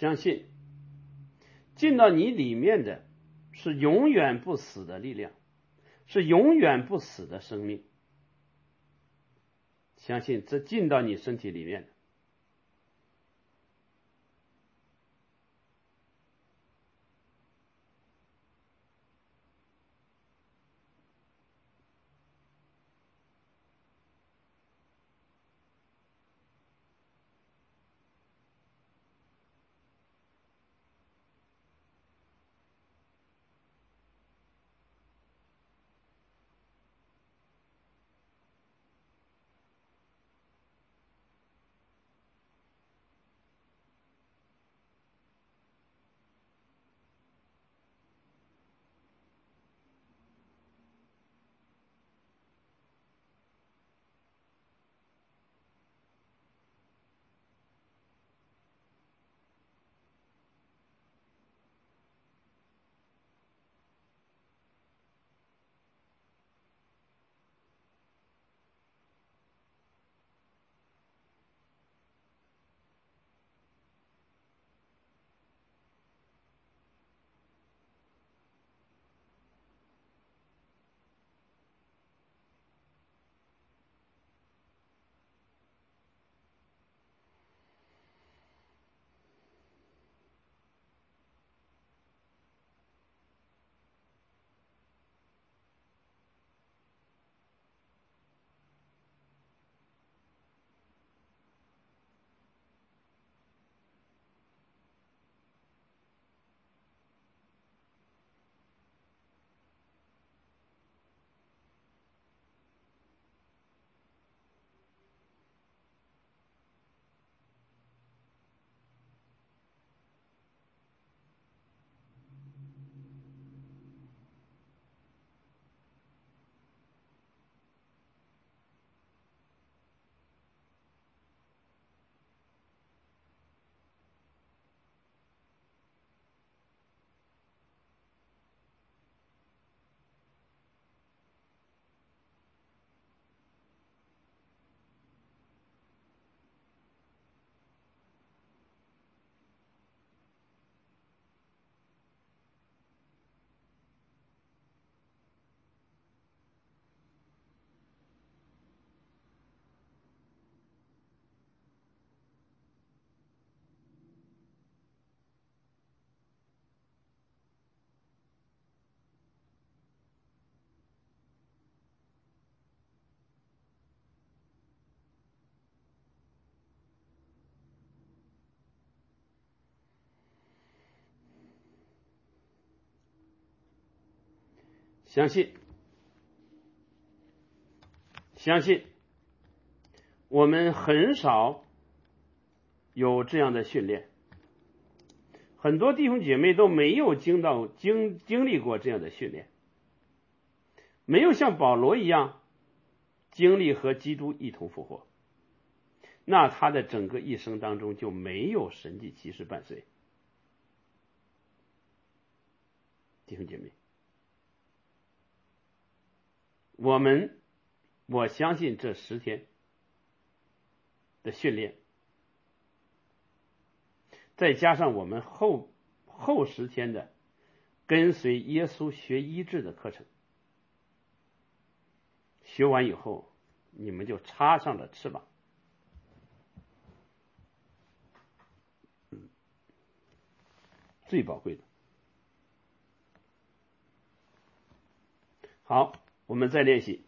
相信进到你里面的是永远不死的力量，是永远不死的生命。相信这进到你身体里面的。相信，相信，我们很少有这样的训练，很多弟兄姐妹都没有经到经经历过这样的训练，没有像保罗一样经历和基督一同复活，那他的整个一生当中就没有神迹奇事伴随。弟兄姐妹，我们我相信这十天的训练，再加上我们后后十天的跟随耶稣学医治的课程，学完以后你们就插上了翅膀，最宝贵的。好，我们再练习，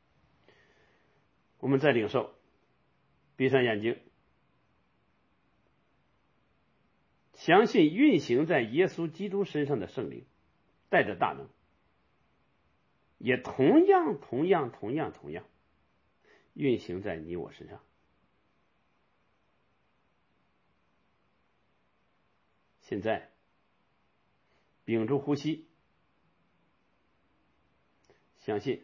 我们再领受，闭上眼睛，相信运行在耶稣基督身上的圣灵带着大能，也同样同样同样同样运行在你我身上。现在屏住呼吸，相信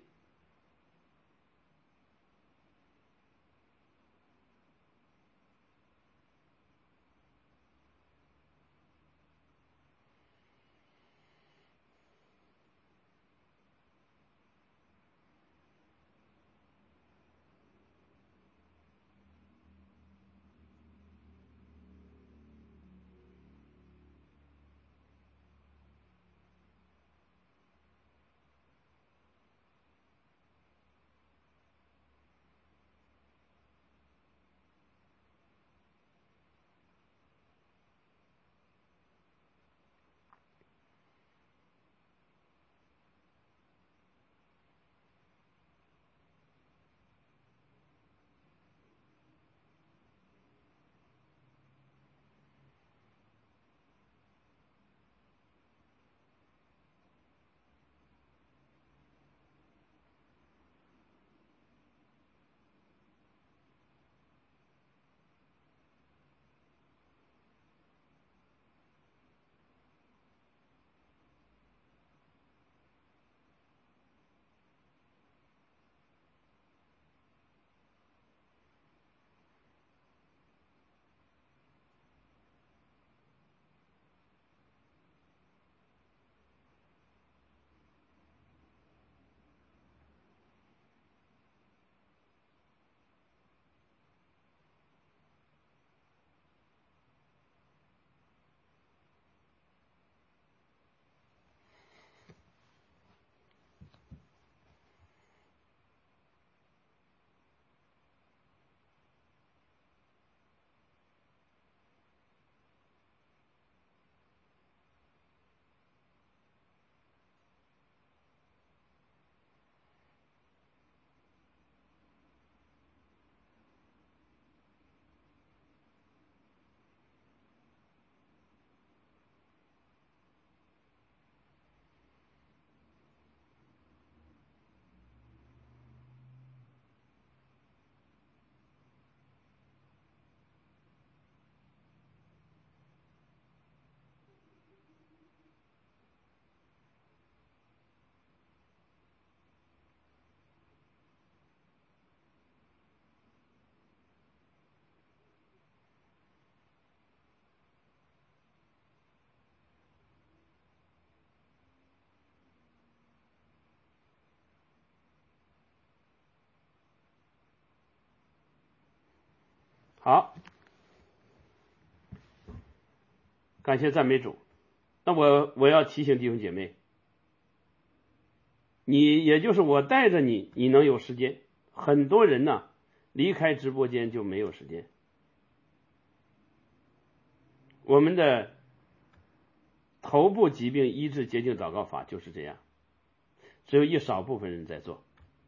好，感谢赞美主。那我我要提醒弟兄姐妹，你也就是我带着你，你能有时间。很多人呢，离开直播间就没有时间。我们的头部疾病医治洁净祷告法就是这样，只有一少部分人在做。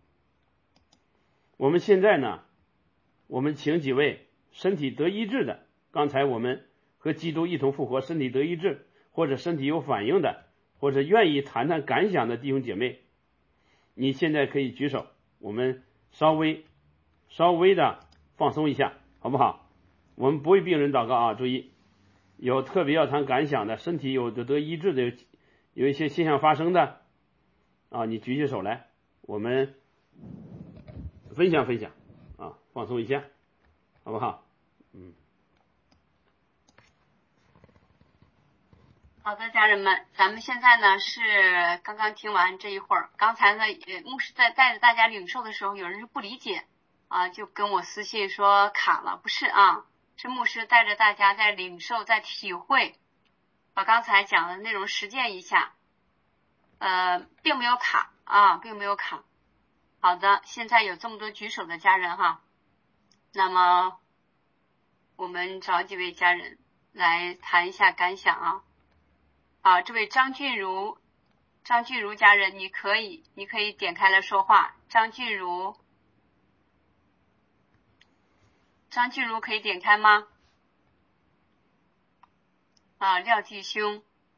我们现在呢，我们请几位身体得医治的，刚才我们和基督一同复活，身体得医治，或者身体有反应的，或者愿意谈谈感想的弟兄姐妹，你现在可以举手，我们稍微稍微的放松一下，好不好？我们不为病人祷告啊，注意，有特别要谈感想的，身体有得得医治的，有有一些现象发生的啊，你举起手来，我们分享分享啊，放松一下，好不好？嗯。 好的，家人们，咱们现在呢是刚刚听完这一会儿，刚才呢，呃，牧师在带着大家领受的时候，有人是不理解啊，就跟我私信说卡了，不是啊，是牧师带着大家在领受，在体会，把刚才讲的内容实践一下，呃，并没有卡啊，并没有卡。好的，现在有这么多举手的家人哈，那么我们找几位家人来谈一下感想啊。啊，这位张俊如，张俊如家人，你可以，你可以点开来说话。张俊如，张俊如可以点开吗？啊，廖弟兄，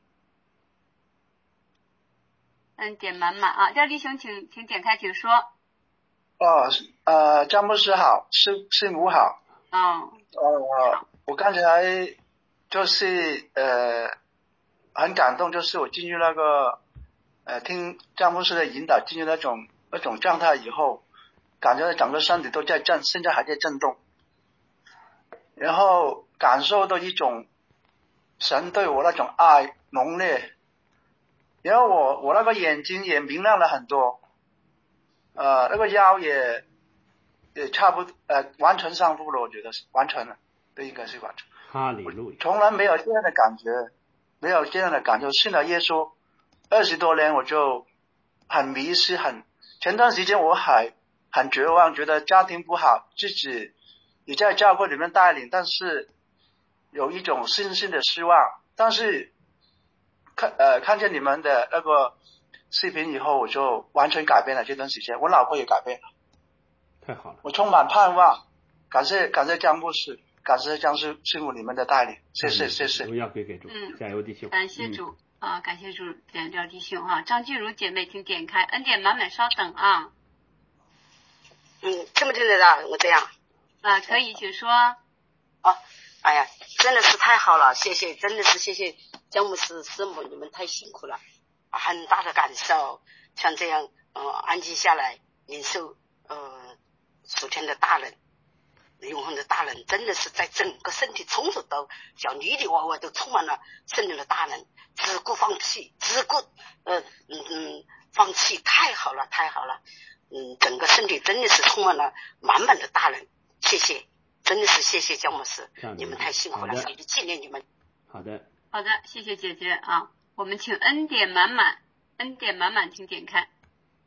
嗯，点满满啊，廖弟兄，请请点开，请说。 哦，呃，张牧师好，师师母好。 嗯。 呃，我刚才就是呃。很感动，就是我进入那个呃听张牧师的引导，进入那种那种状态以后，感觉整个身体都在震，现在还在震动，然后感受到一种神对我那种爱浓烈，然后我我那个眼睛也明亮了很多，呃那个腰也也差不多呃完全上路了，我觉得是完全了，都应该是完全。 哈利路亚， 从来没有这样的感觉。没有这样的感受，信了耶稣二十多年，我就很迷失，很前段时间我还很绝望，觉得家庭不好，自己也在教会里面带领，但是有一种深深的失望。但是看呃看见你们的那个视频以后，我就完全改变了。这段时间我老婆也改变了， 太好了， 我充满盼望。感谢感谢江牧师，感谢江师师傅你们的带领，谢谢谢谢。 荣耀归给主， 嗯， 加油弟兄， 感谢主、嗯、啊，感谢主，点廖弟兄哈、啊，张静茹姐妹请点开，恩典满满，稍等啊。 嗯，听不听得到？我这样啊，可以，请说。 哦，哎呀，真的是太好了，谢谢，真的是谢谢江牧师师母，你们太辛苦了，很大的感受，像这样呃安静下来领受呃属天的大人。永恒的大能真的是在整个身体从头到脚里里外外都充满了圣灵的大能，只顾放弃，只顾呃嗯嗯放弃，太好了太好了，嗯整个身体真的是充满了满满的大能，谢谢，真的是谢谢姜牧师，你们太辛苦了，上帝纪念你们。 好的好的，谢谢姐姐啊，我们请恩典满满，恩典满满请点开。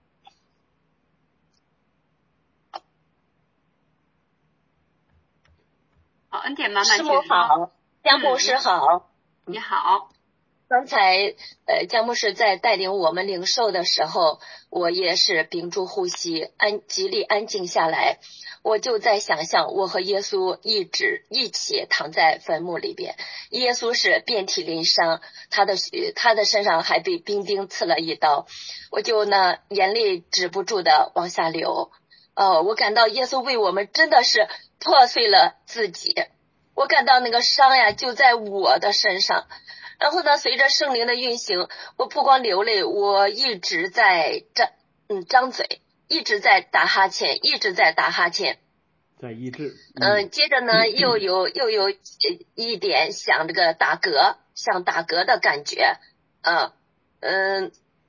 好，恩典满满。 师母好，江牧师好、 嗯、你好。 刚才呃江牧师在带领我们领受的时候，我也是屏住呼吸，安极力安静下来，我就在想象我和耶稣一直一起躺在坟墓里边，耶稣是遍体鳞伤，他的他的身上还被兵丁刺了一刀，我就呢眼泪止不住的往下流。哦，我感到耶稣为我们真的是破碎了自己，我感到那个伤呀就在我的身上，然后呢随着圣灵的运行，我不光流泪，我一直在张嗯张嘴，一直在打哈欠，一直在打哈欠， 在医治。 嗯、呃，接着呢又有又有一点想这个打嗝，像打嗝的感觉，嗯嗯。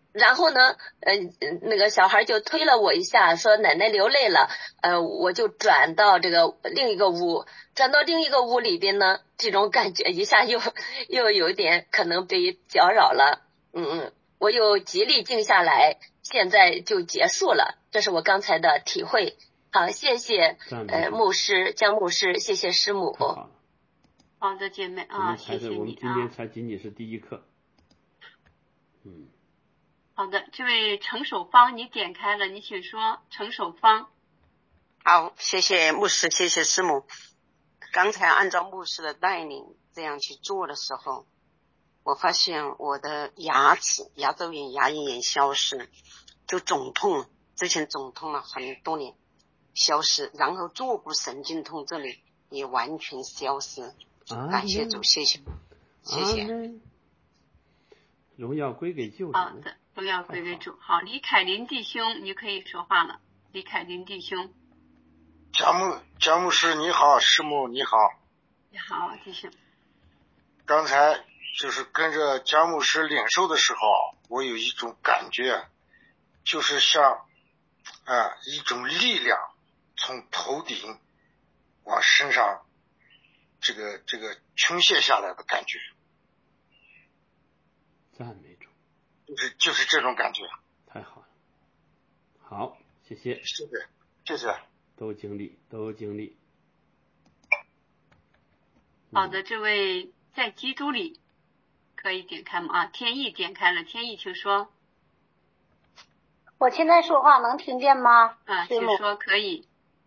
然后呢，呃，那个小孩就推了我一下，说奶奶流泪了，呃，我就转到这个另一个屋，转到另一个屋里边呢，这种感觉一下又又有点可能被搅扰了，嗯嗯，我又极力静下来，现在就结束了，这是我刚才的体会。好，谢谢呃牧师江牧师，谢谢师母。 好了， 好的姐妹啊，谢谢你啊。 我们今天才仅仅是第一课。嗯。 好的，这位陈守芳你点开了，你请说。陈守芳。 好，谢谢牧师，谢谢师母。刚才按照牧师的带领这样去做的时候，我发现我的牙齿牙周炎牙龈炎消失，就肿痛，之前肿痛了很多年消失，然后坐骨神经痛这里也完全消失，感谢主，谢谢谢谢。 荣耀归给救主。 好的，荣耀归给主。好，李凯林弟兄你可以说话了。李凯林弟兄。 贾牧贾牧师你好，师母你好。 你好弟兄。 刚才就是跟着贾牧师领受的时候，我有一种感觉，就是像啊一种力量从头顶往身上这个这个倾泻下来的感觉。 赞美主。 就是就是这种感觉。 太好了。好，谢谢。 谢谢谢谢。 都经历都经历。 好的，这位在基督里可以点开吗？啊，天意点开了，天意请说。 我现在说话能听见吗？ 啊，请说，可以。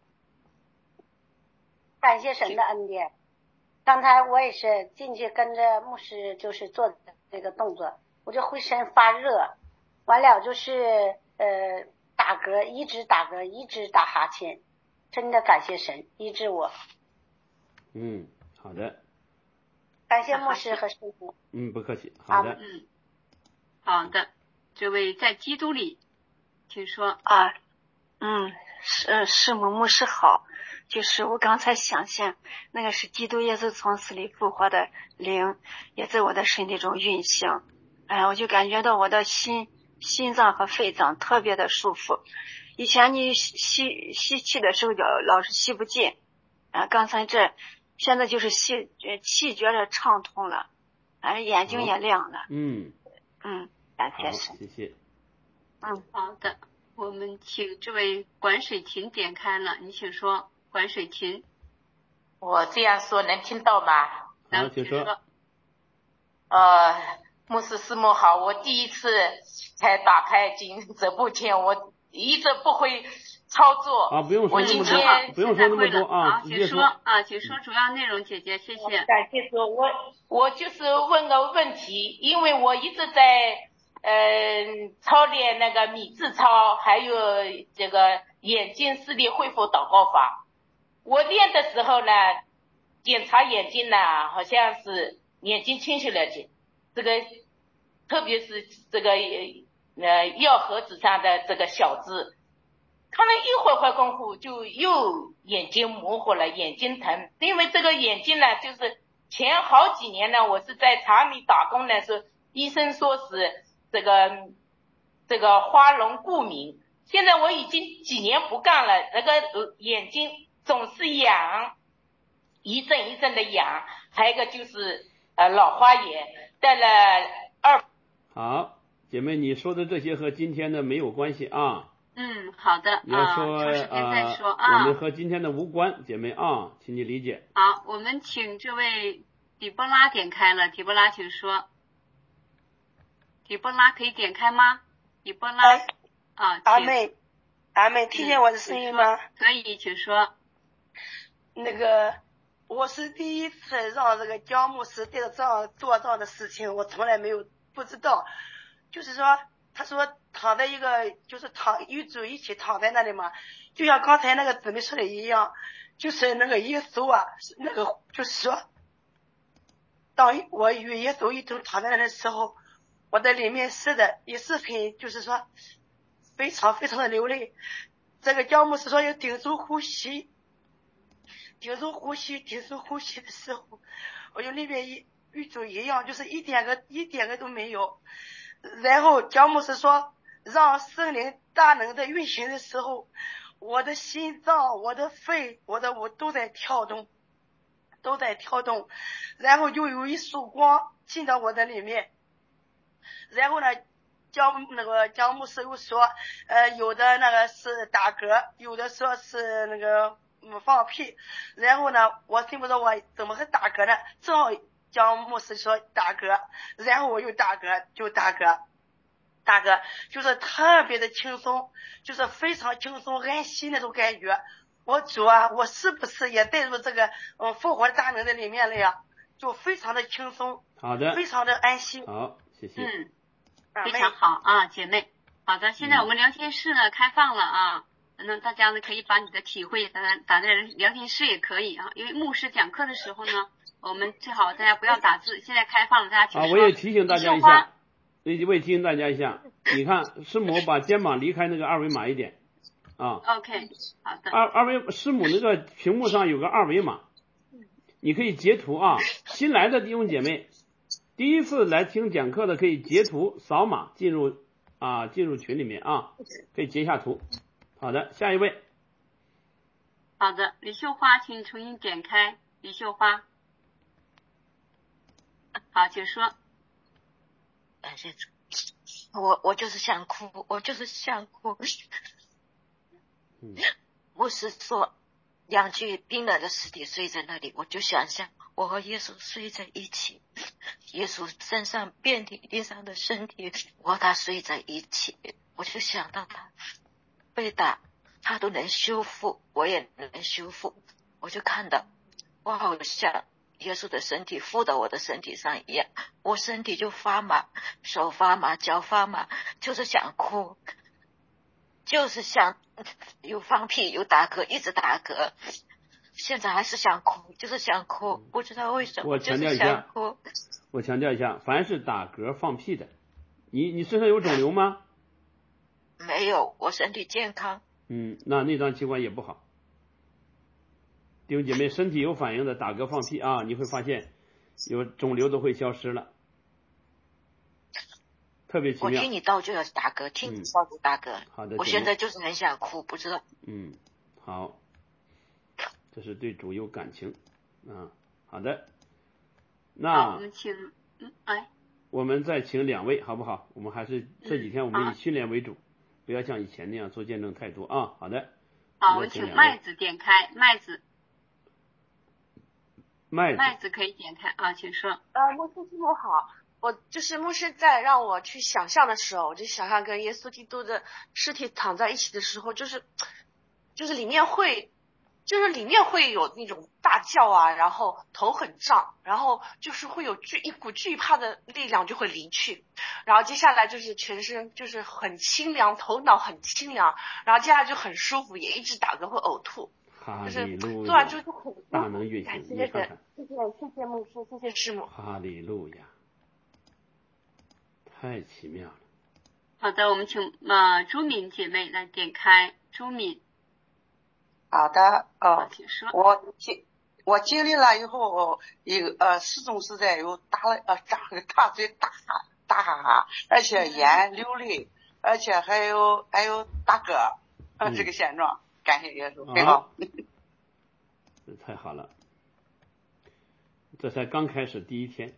感谢神的恩典。刚才我也是进去跟着牧师就是做这个动作，我就浑身发热，完了就是呃打嗝，一直打嗝，一直打哈欠，真的感谢神医治我。 嗯，好的。 感谢牧师和师傅。 嗯，不客气。好的。 嗯，好的，这位在基督里，请说。 啊，嗯，是师母牧师好。就是我刚才想象，那个是基督耶稣从死里复活的灵，也在我的身体中运行。哎，我就感觉到我的心心脏和肺脏特别的舒服。以前你吸吸气的时候就老是吸不进，啊，刚才这现在就是吸气觉得畅通了，反正眼睛也亮了。 嗯嗯，感谢神。 谢谢。 嗯，好的，我们请这位管水琴点开了，你请说。管水琴。 我这样说能听到吗？ 能，请说。 呃，牧师师母好，我第一次才打开经这部经，我一直不会操作。 啊，不用说那么多， 不用说那么多啊， 请说啊，请说主要内容，姐姐，谢谢。 感谢说，我我就是问个问题，因为我一直在呃操练那个米字操，还有这个眼睛视力恢复祷告法。我练的时候呢，检查眼睛呢，好像是眼睛清晰了点，这个特别是这个呃药盒子上的这个小字，看了一会儿会儿功夫就又眼睛模糊了，眼睛疼。因为这个眼睛呢，就是前好几年呢，我是在厂里打工的时候，医生说是这个这个花龙过敏，现在我已经几年不干了，那个眼睛总是痒，一阵一阵的痒，还有一个就是呃老花眼，带了二。 好，姐妹，你说的这些和今天的没有关系啊。 嗯，好的。 你要说啊，说啊，我们和今天的无关，姐妹啊，请你理解。 好，我们请这位底波拉点开了，底波拉请说。底波拉可以点开吗？底波拉。哎、啊， 阿妹，阿妹，听见我的声音吗？ 可以，请说。 那个，我是第一次让这个姜牧师对着这样做这样的事情，我从来没有不知道。就是说，他说躺在一个，就是躺与主一起躺在那里嘛，就像刚才那个姊妹说的一样，就是那个耶稣啊，那个就是说，当我与耶稣一同躺在那的时候，我的里面是的也是很，就是说非常非常的流泪。这个姜牧师说要顶住呼吸。顶住呼吸，顶住呼吸的时候，我就那边一与主一样，就是一点个一点个都没有。 然后姜牧师说，让圣灵大能的运行的时候，我的心脏、我的肺、我的我都在跳动，都在跳动。然后就有一束光进到我的里面。然后呢，姜那个姜牧师又说，呃，有的那个是打嗝，有的说是那个嗯放屁。然后呢，我听不懂我怎么还打嗝呢？正好姜牧师说打嗝，然后我又打嗝，就打嗝。大哥，就是特别的轻松，就是非常轻松安息那种感觉。我主啊，我是不是也带入这个嗯复活大能的里面了呀？就非常的轻松， 好的， 非常的安心。 好，谢谢。 嗯，非常好啊，姐妹。好的，现在我们聊天室呢、嗯、开放了啊，那大家呢可以把你的体会打打在聊天室也可以啊，因为牧师讲课的时候呢，我们最好大家不要打字，现在开放了，大家请说。 啊，我也提醒大家一下。我也提醒大家一下，你看师母把肩膀离开那个二维码一点啊。 OK， 好的。 二二维师母那个屏幕上有个二维码，你可以截图啊。新来的弟兄姐妹，第一次来听讲课的可以截图扫码进入啊进入群里面啊，可以截一下图。好的，下一位。 好的，李秀花，请重新点开李秀花。好，请说。 感谢主，我我就是想哭，我就是想哭。 嗯， 牧师说两具冰冷的尸体睡在那里，我就想象我和耶稣睡在一起，耶稣身上遍体鳞伤的身体，我和他睡在一起，我就想到他被打，他都能修复，我也能修复，我就看到我好像耶稣的身体附到我的身体上一样，我身体就发麻，手发麻，脚发麻，就是想哭，就是想有放屁有打嗝，一直打嗝，现在还是想哭，就是想哭，不知道为什么。 我强调一下，我强调一下，凡是打嗝放屁的，你你身上有肿瘤吗？ 没有，我身体健康。 嗯，那内脏器官也不好。弟兄姐妹，身体有反应的打嗝放屁啊，你会发现有肿瘤都会消失了，特别奇妙。 我听你道就要打嗝，听你道就打嗝。 嗯、好的， 我现在就是很想哭，不知道。 嗯，好，这是对主有感情啊。好的，那好我们请，嗯，哎， 我们再请两位好不好？我们还是这几天我们以训练为主，嗯、不要像以前那样做见证太多啊。好的。 好，我们请麦子点开，麦子。 麦子麦子可以点开啊，请说。 呃，牧师师母好，我就是牧师在让我去想象的时候，我就想象跟耶稣基督的尸体躺在一起的时候，就是就是里面会就是里面会有那种大叫啊，然后头很胀，然后就是会有惧一股惧怕的力量就会离去，然后接下来就是全身就是很清凉，头脑很清凉，然后接下来就很舒服，也一直打嗝会呕吐。 哈利路亚， 做完之后就很大能运行， 谢谢谢谢谢谢牧师，谢谢师母。 哈利路亚，太奇妙了。 好的，我们请呃朱敏姐妹来点开朱敏。 好的，哦， 请说。 我经我经历了以后，一个呃始终是在有打了呃长个大嘴大大哈哈，而且眼流泪，而且还有还有打嗝，嗯、这个现状。感谢耶稣，很好。 这太好了，这才刚开始第一天。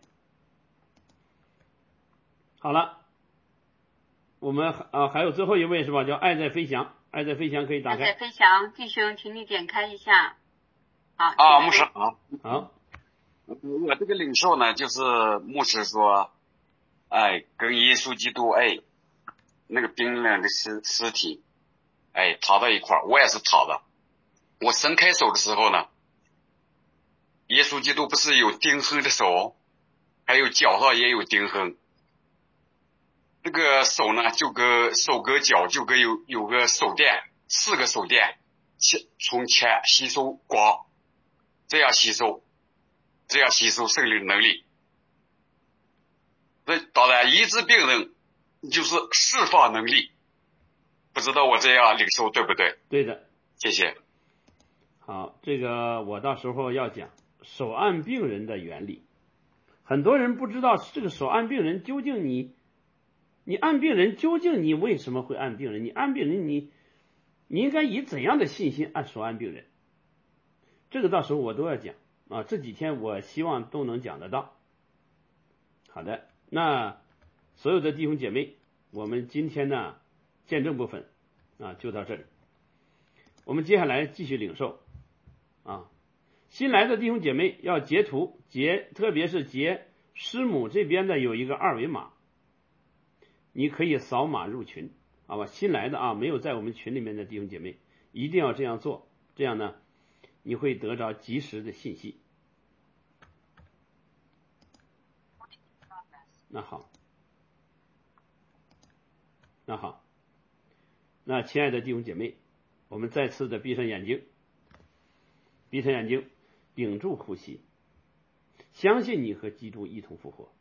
好了，我们啊、呃、还有最后一位是吧？叫爱在飞翔，爱在飞翔可以打开。 爱在飞翔，弟兄，请你点开一下。好。 啊，牧师好。 好。 我这个领受呢，就是牧师说，哎，跟耶稣基督哎，那个冰冷的尸尸体。哎，躺到一块儿，我也是躺的。我伸开手的时候呢，耶稣基督不是有钉痕的手，还有脚上也有钉痕。这个手呢，就跟手跟脚就跟有有个手电，四个手电，从前吸收光，这样吸收，这样吸收圣灵能力。那当然，医治病人就是释放能力。不知道我这样领受对不对？ 对的， 谢谢。 好，这个我到时候要讲手按病人的原理。很多人不知道这个手按病人究竟你你按病人，究竟你为什么会按病人？你按病人，你你应该以怎样的信心按手按病人？这个到时候我都要讲啊，这几天我希望都能讲得到。好的，那所有的弟兄姐妹，我们今天呢见证部分啊就到这里，我们接下来继续领受啊。新来的弟兄姐妹要截图截，特别是截师母这边的有一个二维码，你可以扫码入群，好吧？新来的啊，没有在我们群里面的弟兄姐妹一定要这样做，这样呢你会得着及时的信息。那好，那好，那亲爱的弟兄姐妹，我们再次的闭上眼睛，闭上眼睛，屏住呼吸，相信你和基督一同复活。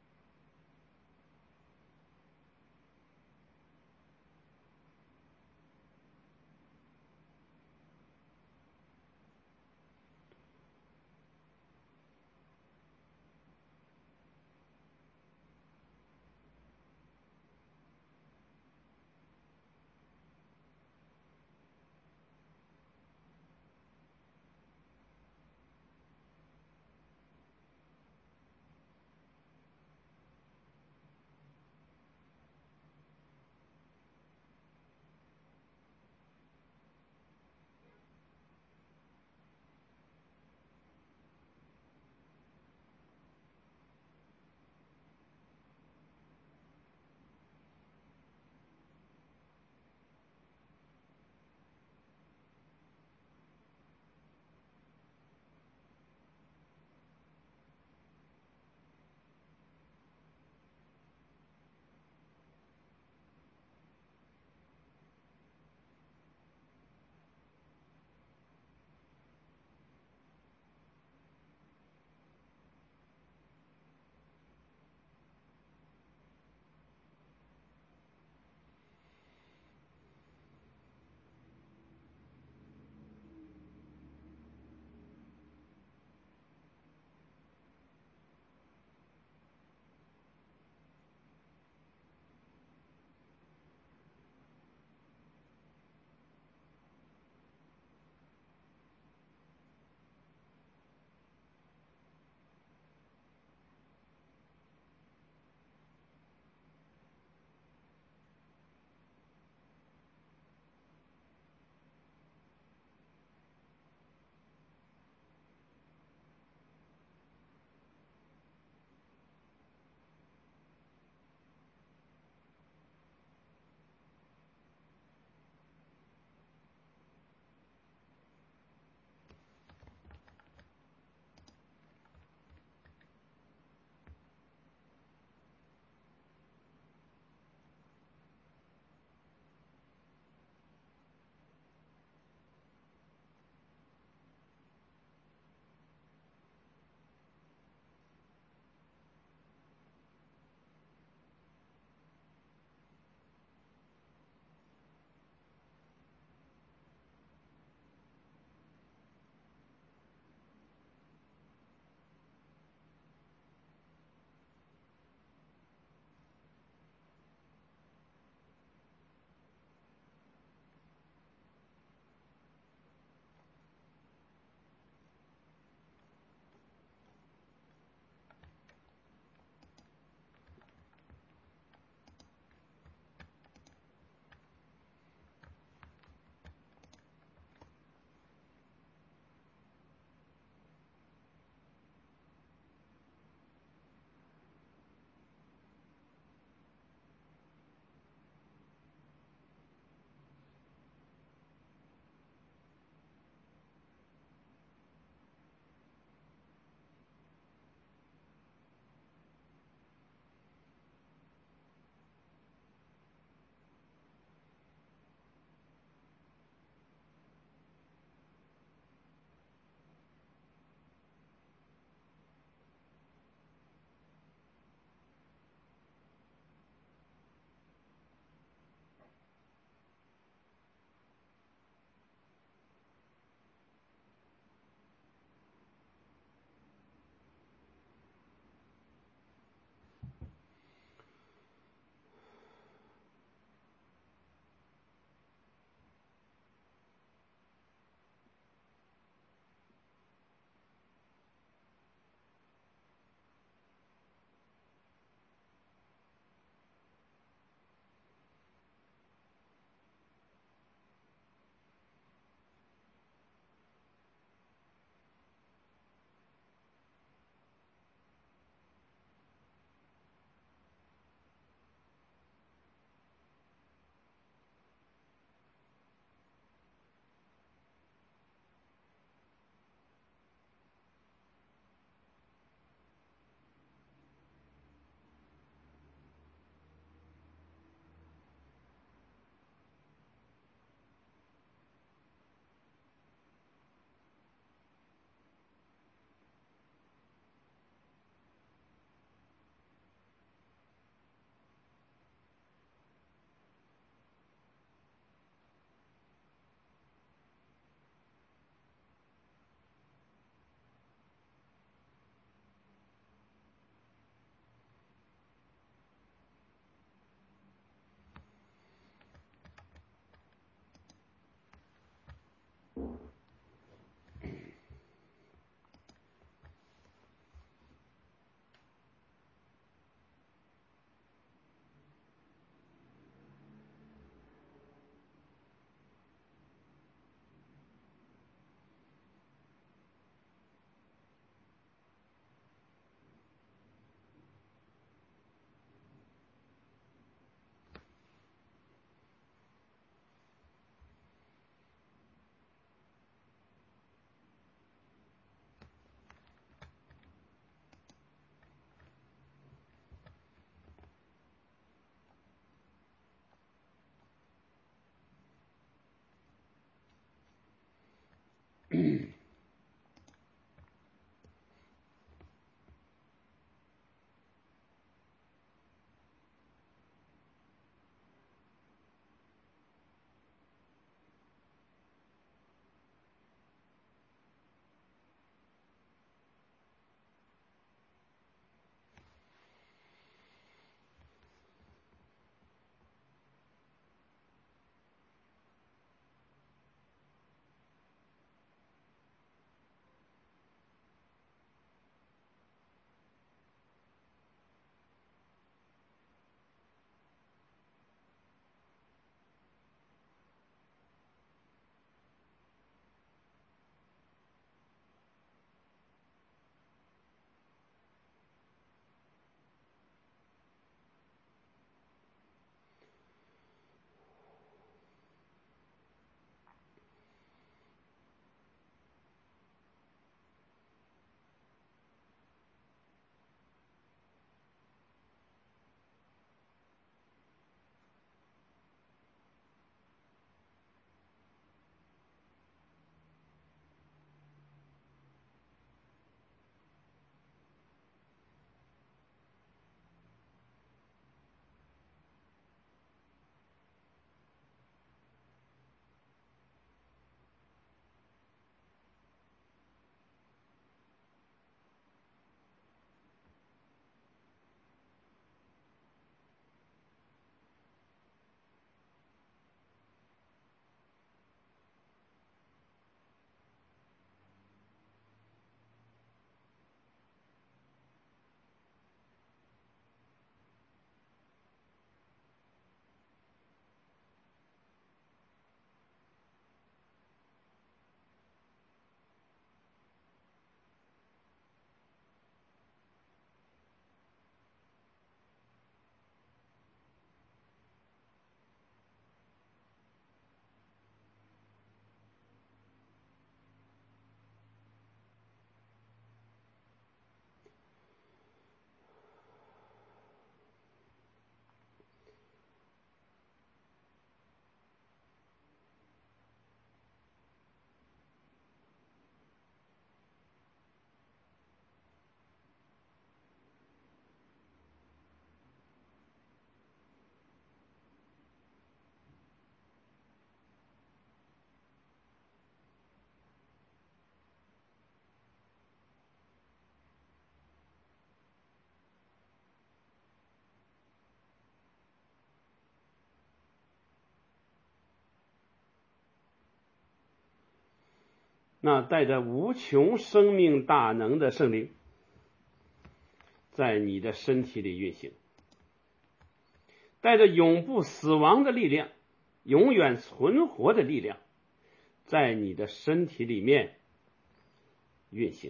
那带着无穷生命大能的圣灵在你的身体里运行，带着永不死亡的力量，永远存活的力量在你的身体里面运行，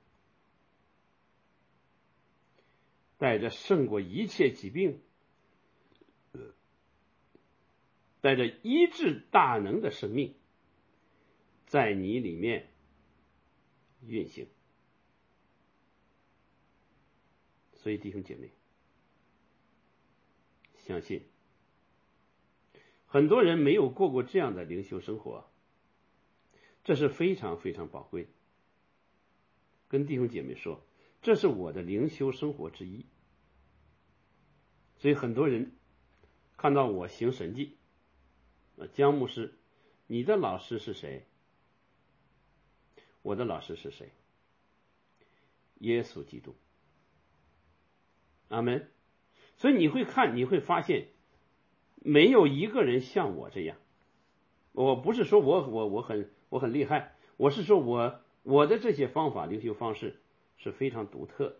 带着胜过一切疾病，带着医治大能的生命在你里面运行。所以弟兄姐妹，相信很多人没有过过这样的灵修生活，这是非常非常宝贵的。跟弟兄姐妹说，这是我的灵修生活之一。所以很多人看到我行神迹，江牧师，你的老师是谁？我的老师是谁？耶稣基督。阿们。所以你会看，你会发现没有一个人像我这样。我不是说我我我很我很厉害，我是说我我的这些方法灵修方式是非常独特，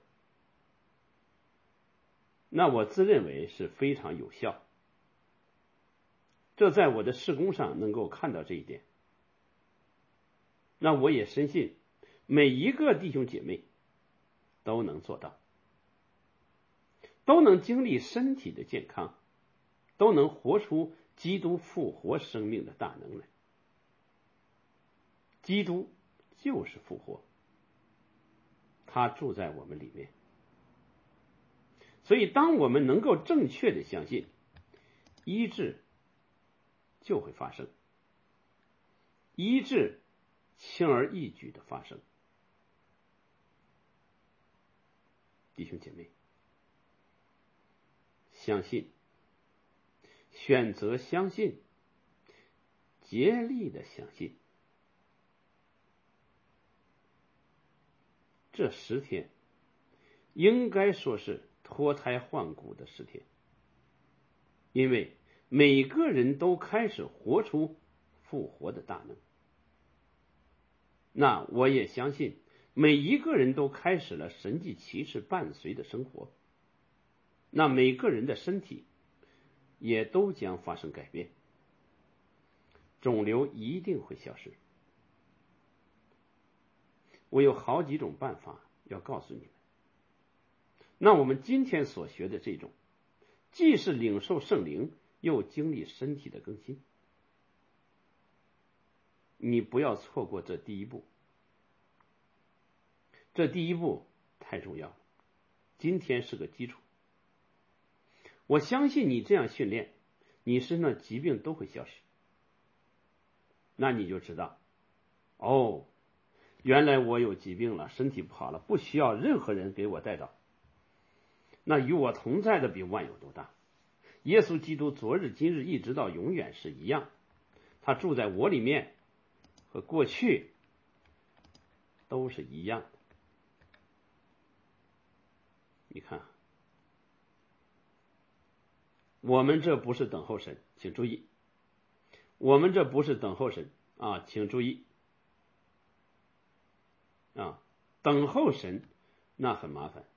那我自认为是非常有效，这在我的事工上能够看到这一点。那我也深信每一个弟兄姐妹都能做到，都能经历身体的健康，都能活出基督复活生命的大能来。基督就是复活，他住在我们里面。所以当我们能够正确的相信，医治就会发生，医治轻而易举的发生。弟兄姐妹，相信，选择相信，竭力的相信。这十天应该说是脱胎换骨的十天，因为每个人都开始活出复活的大能。那我也相信每一个人都开始了神迹奇事伴随的生活，那每个人的身体也都将发生改变，肿瘤一定会消失。我有好几种办法要告诉你们。那我们今天所学的这种，既是领受圣灵，又经历身体的更新，你不要错过这第一步。这第一步太重要了，今天是个基础。我相信你这样训练，你身上疾病都会消失。那你就知道，哦，原来我有疾病了，身体不好了，不需要任何人给我带到。那与我同在的比万有都大。耶稣基督昨日今日一直到永远是一样，他住在我里面，和过去都是一样的。你看，我们这不是等候神，请注意，我们这不是等候神啊，请注意啊，等候神那很麻烦。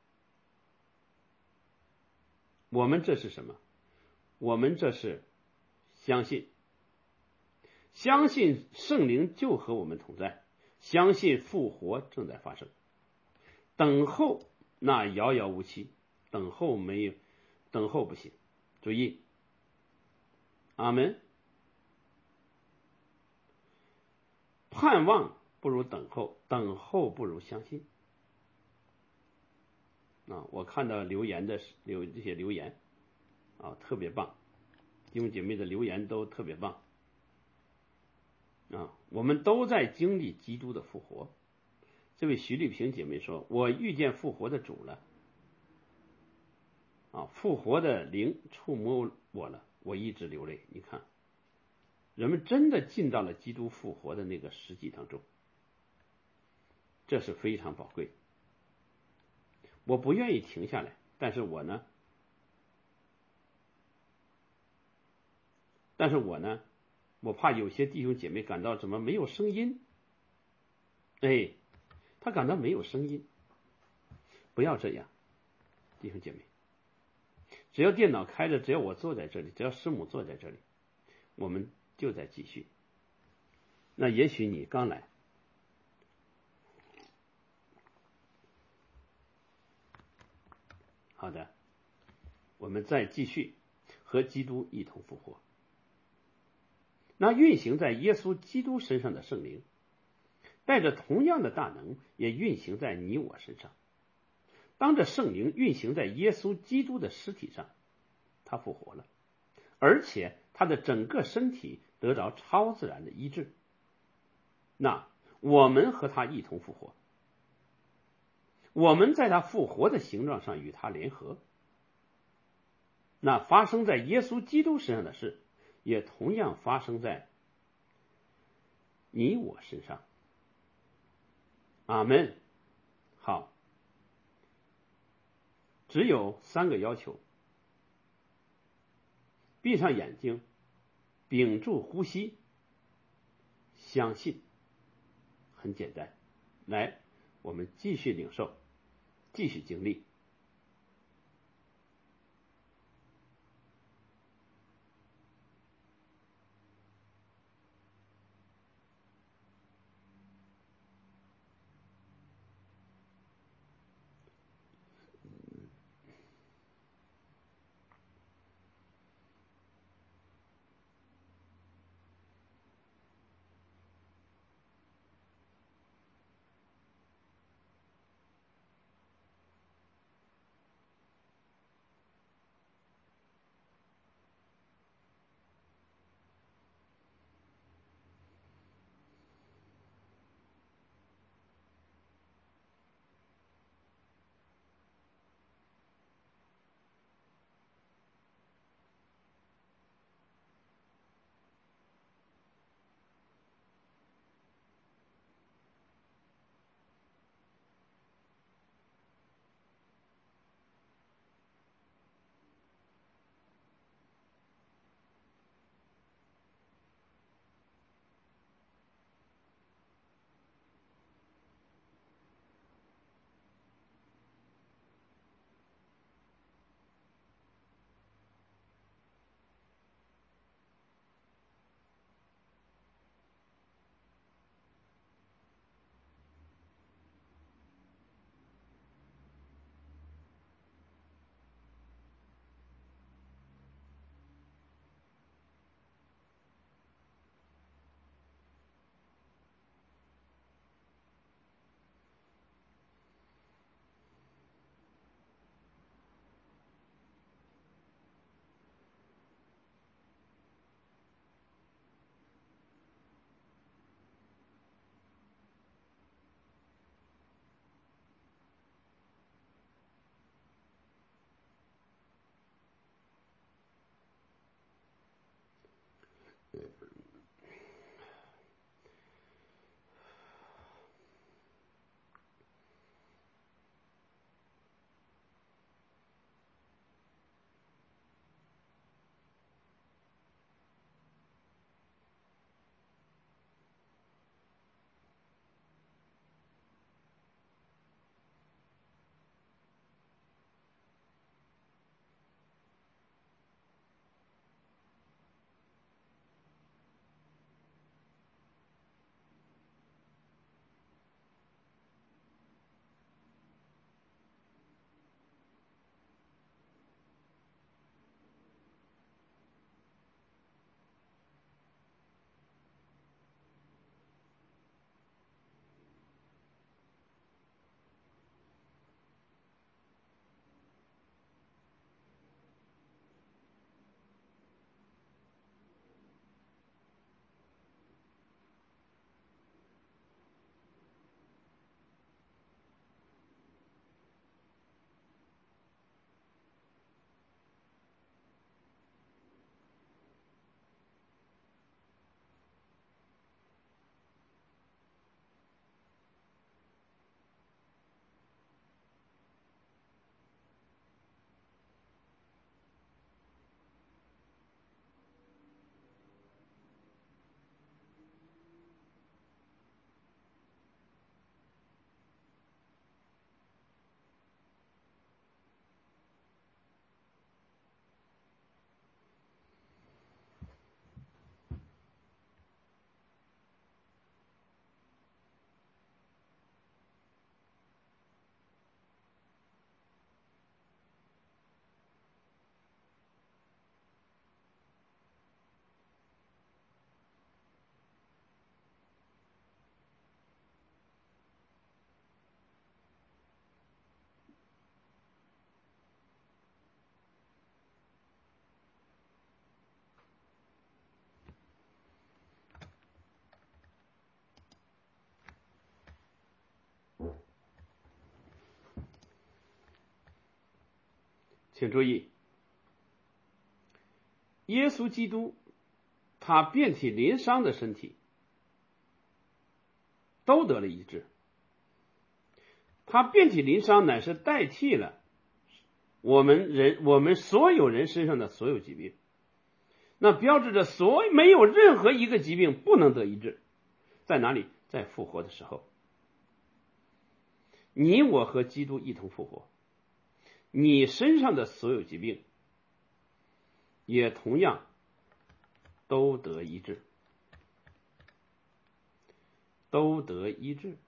我们这是什么？我们这是相信，相信圣灵就和我们同在，相信复活正在发生。等候那遥遥无期，等候没有，等候不行。注意，阿们。盼望不如等候，等候不如相信。啊，我看到留言的留这些留言啊，特别棒，弟兄姐妹的留言都特别棒啊，我们都在经历基督的复活。这位徐丽萍姐妹说，我遇见复活的主了啊，复活的灵触摸我了，我一直流泪。你看，人们真的进到了基督复活的那个实际当中，这是非常宝贵。我不愿意停下来，但是我呢，但是我呢，我怕有些弟兄姐妹感到怎么没有声音？哎，他感到没有声音，不要这样，弟兄姐妹，只要电脑开着，只要我坐在这里，只要师母坐在这里，我们就在继续。那也许你刚来，好的，我们再继续和基督一同复活。那运行在耶稣基督身上的圣灵，带着同样的大能，也运行在你我身上。当这圣灵运行在耶稣基督的尸体上，他复活了，而且他的整个身体得着超自然的医治。那我们和他一同复活，我们在他复活的形状上与他联合。那发生在耶稣基督身上的事，也同样发生在你我身上。阿们。好，只有三个要求：闭上眼睛，屏住呼吸，相信。很简单，来，我们继续领受，继续经历。 请注意，耶稣基督他遍体鳞伤的身体都得了医治，他遍体鳞伤乃是代替了我们人我们所有人身上的所有疾病，那标志着所有没有任何一个疾病不能得医治，在哪里？在复活的时候，你我和基督一同复活，你身上的所有疾病也同样都得医治，都得医治。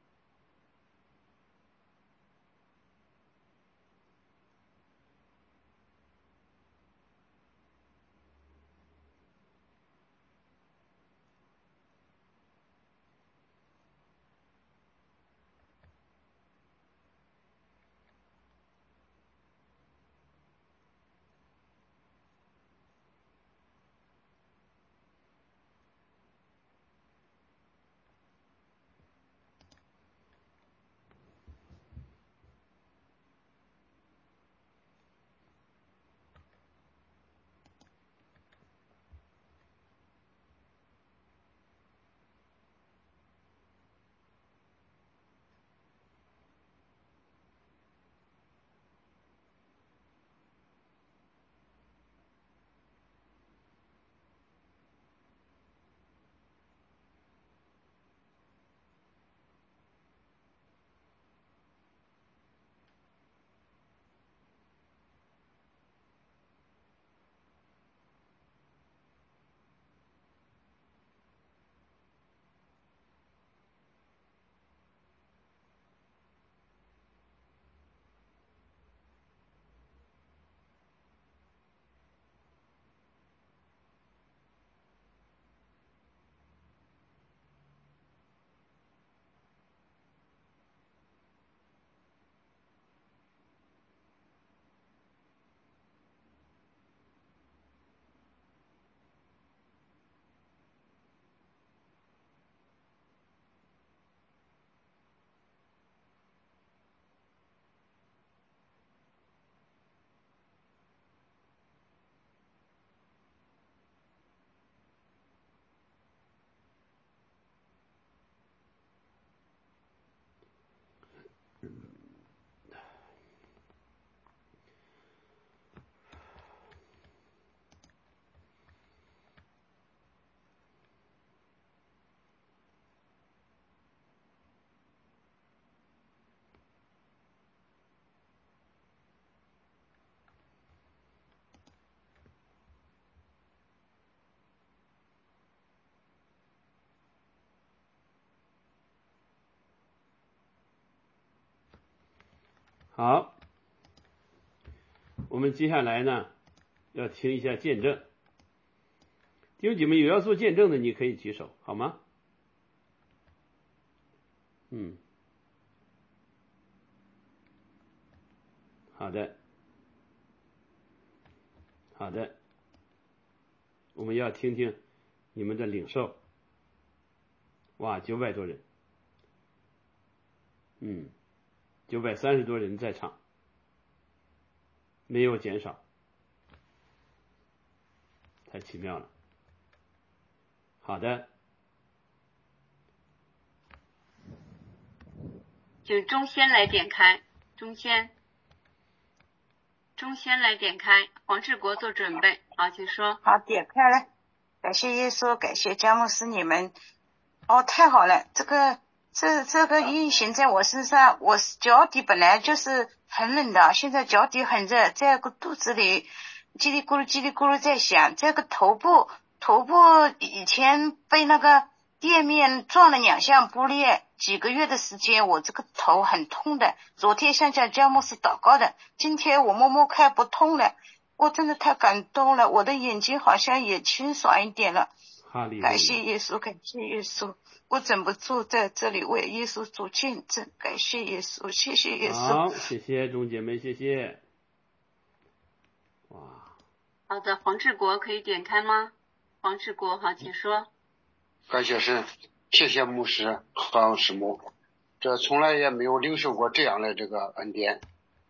好，我们接下来呢要听一下见证。弟兄姐妹有要做见证的，你可以举手，好吗？嗯，好的，好的，我们要听听你们的领受。哇，九百多人，嗯，九百三十多人在场，没有减少，太奇妙了。好的， 请钟先来点开，钟先，钟先来点开，黄志国做准备，好，请说。 好，点开了，感谢耶稣，感谢姜牧师你们，哦，太好了，这个这这个运行在我身上，我脚底本来就是很冷的，现在脚底很热，在个肚子里叽里咕噜叽里咕噜在响，这个头部头部以前被那个店面撞了两下玻璃，几个月的时间我这个头很痛的，昨天向向姜牧师祷告的，今天我摸摸看不痛了，我真的太感动了，我的眼睛好像也清爽一点了。感谢耶稣，感谢耶稣，我怎么坐在这里为耶稣做见证？感谢耶稣，谢谢耶稣。 好，谢谢钟姐妹，谢谢。哇， 好的，黄志国可以点开吗？黄志国，好，请说。 感谢神，谢谢牧师和师母，这从来也没有领受过这样的这个恩典，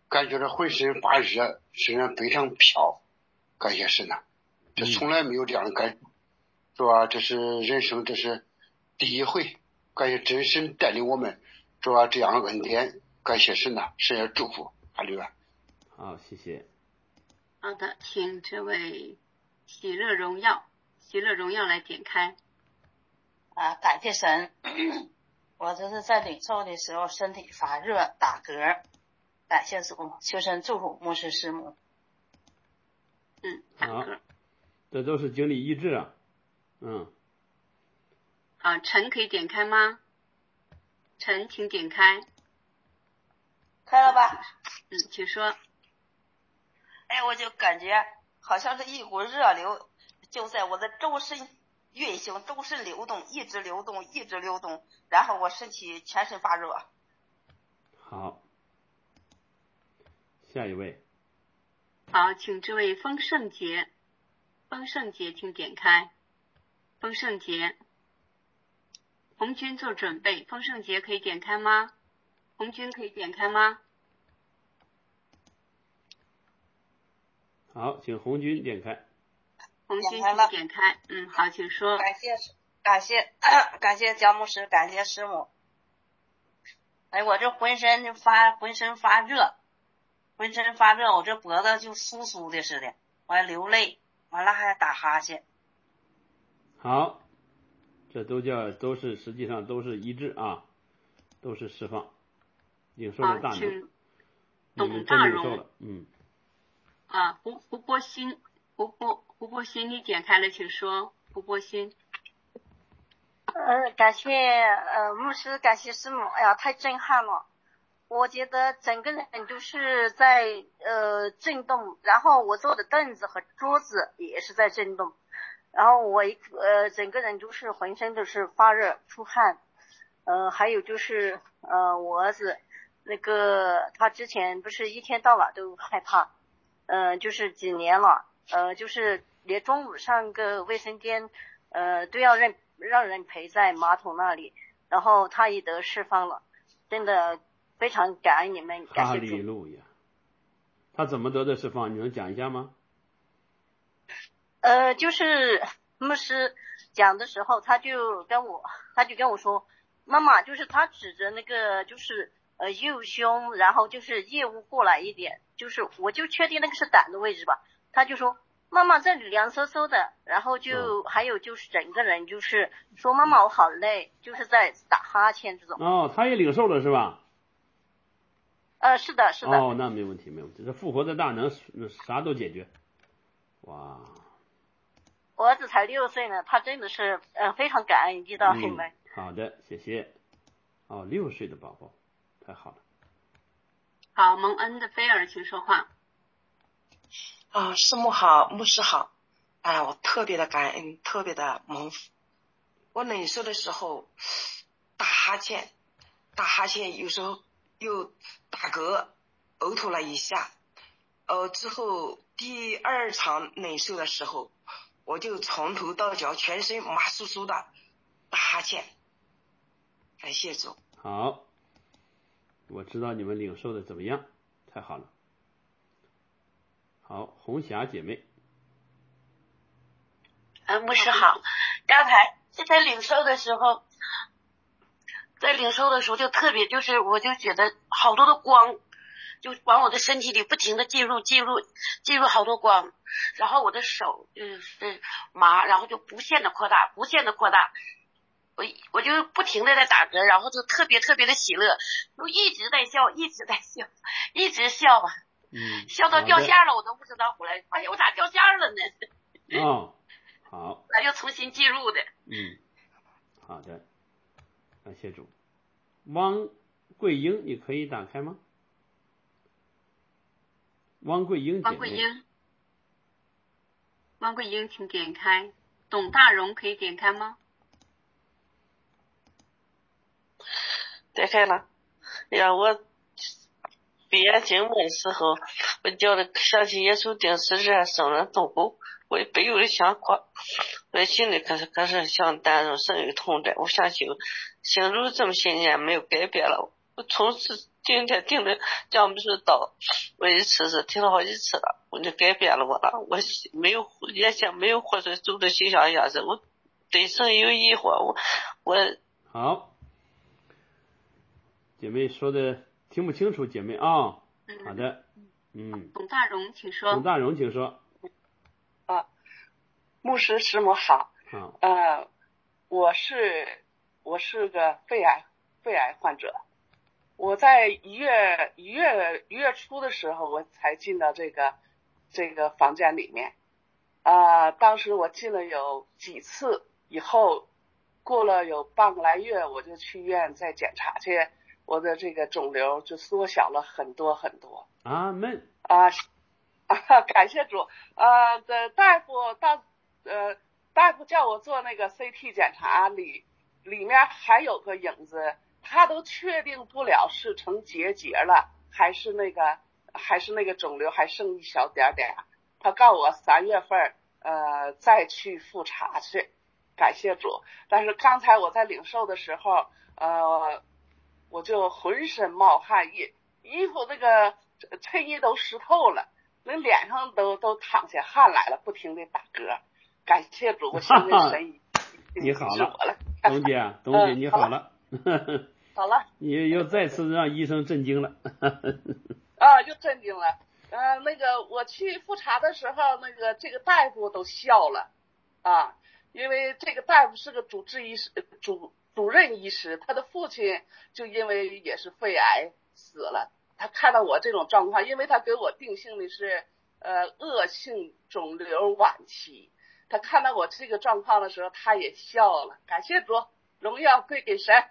感觉到浑身发热，身上非常飘，感谢神呐，这从来没有这样的感觉，是吧？这是人生，这是第一回，感谢真神带领我们，是吧？这样的恩典，感谢神呐，神也祝福，阿利亚。 好，谢谢。 好的，请这位喜乐荣耀，喜乐荣耀来点开。 啊，感谢神，我这是在领受的时候身体发热打嗝，感谢主，求神祝福牧师师母。 嗯， 好，这都是经历医治啊。嗯。 啊，陈可以点开吗？陈，请点开。 开了吧？ 嗯，请说。 哎，我就感觉好像是一股热流就在我的周身运行，周身流动，一直流动，一直流动，然后我身体全身发热。 好，下一位。 好，请这位丰盛节，丰盛节，请点开。丰盛节，红军做准备，丰盛节可以点开吗？红军可以点开吗？ 好，请红军点开。 红军请点开。嗯，好，请说。 感谢感谢感谢焦牧师，感谢师母。哎，我这浑身就发浑身发热，浑身发热，我这脖子就酥酥的似的，我还流泪，完了还打哈欠。 好，这都叫都是实际上都是医治啊，都是释放，领受了大能，你们真领受了，嗯。 啊，胡胡波心，胡波胡波心，你点开了，请说。胡波心。 呃，感谢呃牧师，感谢师母，哎呀，太震撼了！我觉得整个人都是在呃震动，然后我坐的凳子和桌子也是在震动，然后我一呃整个人都是浑身都是发热出汗，呃，还有就是呃我儿子那个他之前不是一天到晚都害怕。呃，就是几年了，呃，就是连中午上个卫生间，呃，都要让让人陪在马桶那里，然后他也得释放了，真的非常感恩你们，感谢主。 哈利路亚。他怎么得的释放？你能讲一下吗？ 呃，就是牧师讲的时候，他就跟我，他就跟我说，妈妈，就是他指着那个就是呃右胸，然后就是腋窝过来一点。就是我就确定那个是胆的位置吧，他就说妈妈这里凉飕飕的，然后就、嗯、还有就是整个人就是说妈妈我好累，就是在打哈欠这种。 哦，他也领受了是吧？ 呃，是的，是的。 哦，那没问题，没问题，这复活的大能啥都解决。哇！ 我儿子才六岁呢，他真的是呃非常感恩遇到你们、 嗯。好的，谢谢。哦，六岁的宝宝，太好了。 好，蒙恩的菲尔，请说话。 啊，师母好，牧师好。哎，我特别的感恩，特别的蒙福。我领受的时候打哈欠，打哈欠，有时候又打嗝，呕吐了一下。呃，之后第二场领受的时候，我就从头到脚全身麻酥酥的打哈欠。感谢主。 好。我知道你们领受的怎么样，太好了。好，红霞姐妹。 啊，牧师好。刚才在领受的时候，在领受的时候就特别，就是我就觉得好多的光，就往我的身体里不停的进入、进入、进入好多光，然后我的手就是麻，然后就无限的扩大、无限的扩大。我我就不停的在打嗝，然后就特别特别的喜乐，就一直在笑，一直在笑，一直笑吧， 嗯， 笑到掉线了，我都不知道，后来发现我咋掉线了呢？ 哦，好， 那又重新进入的。 嗯，好的，感谢主。汪桂英，你可以打开吗？汪桂英姐妹。 汪桂英，汪桂英，请点开。董大荣可以点开吗？ 点开了。哎呀，我闭眼静默的时候，我叫的想起耶稣钉十字架生人痛苦，我不由得想哭。我心里可是可是想担任神与同在。我想起信主这么些年没有改变了，我从此今天听了姜牧师祷，我一次次听了好几次了，我就改变了我了。我没有原先没有活出走的形象样子，我对神有疑惑，我我好，姐妹说的听不清楚，姐妹啊， 嗯、 好的，嗯， 董大荣，请说。 董大荣，请说。 啊，牧师师母好。 好。 呃，我是我是个肺癌肺癌患者。我在一月一月一月初的时候，我才进到这个这个房间里面。啊、呃，当时我进了有几次，以后过了有半个来月，我就去医院再检查去，我的这个肿瘤就缩小了很多很多。 阿门。 啊啊，感谢主。啊，的大夫到呃，大夫叫我做那个 C T 检查，里里面还有个影子。他都确定不了是成结节了，还是那个还是那个肿瘤还剩一小点点。他告我三月份呃再去复查去，感谢主。但是刚才我在领受的时候，呃，我就浑身冒汗，衣衣服那个衬衣都湿透了，那脸上都都淌下汗来了，不停的打嗝。感谢主，我相信神已你好了， 了董姐，董姐你好了。 好了， 你又再次让医生震惊了。 啊，又震惊了。呃，那个我去复查的时候，那个这个大夫都笑了啊，因为这个大夫是个主治医师，主主任医师，他的父亲就因为也是肺癌死了。他看到我这种状况，因为他给我定性的是呃恶性肿瘤晚期，他看到我这个状况的时候，他也笑了。感谢主。荣耀归给神。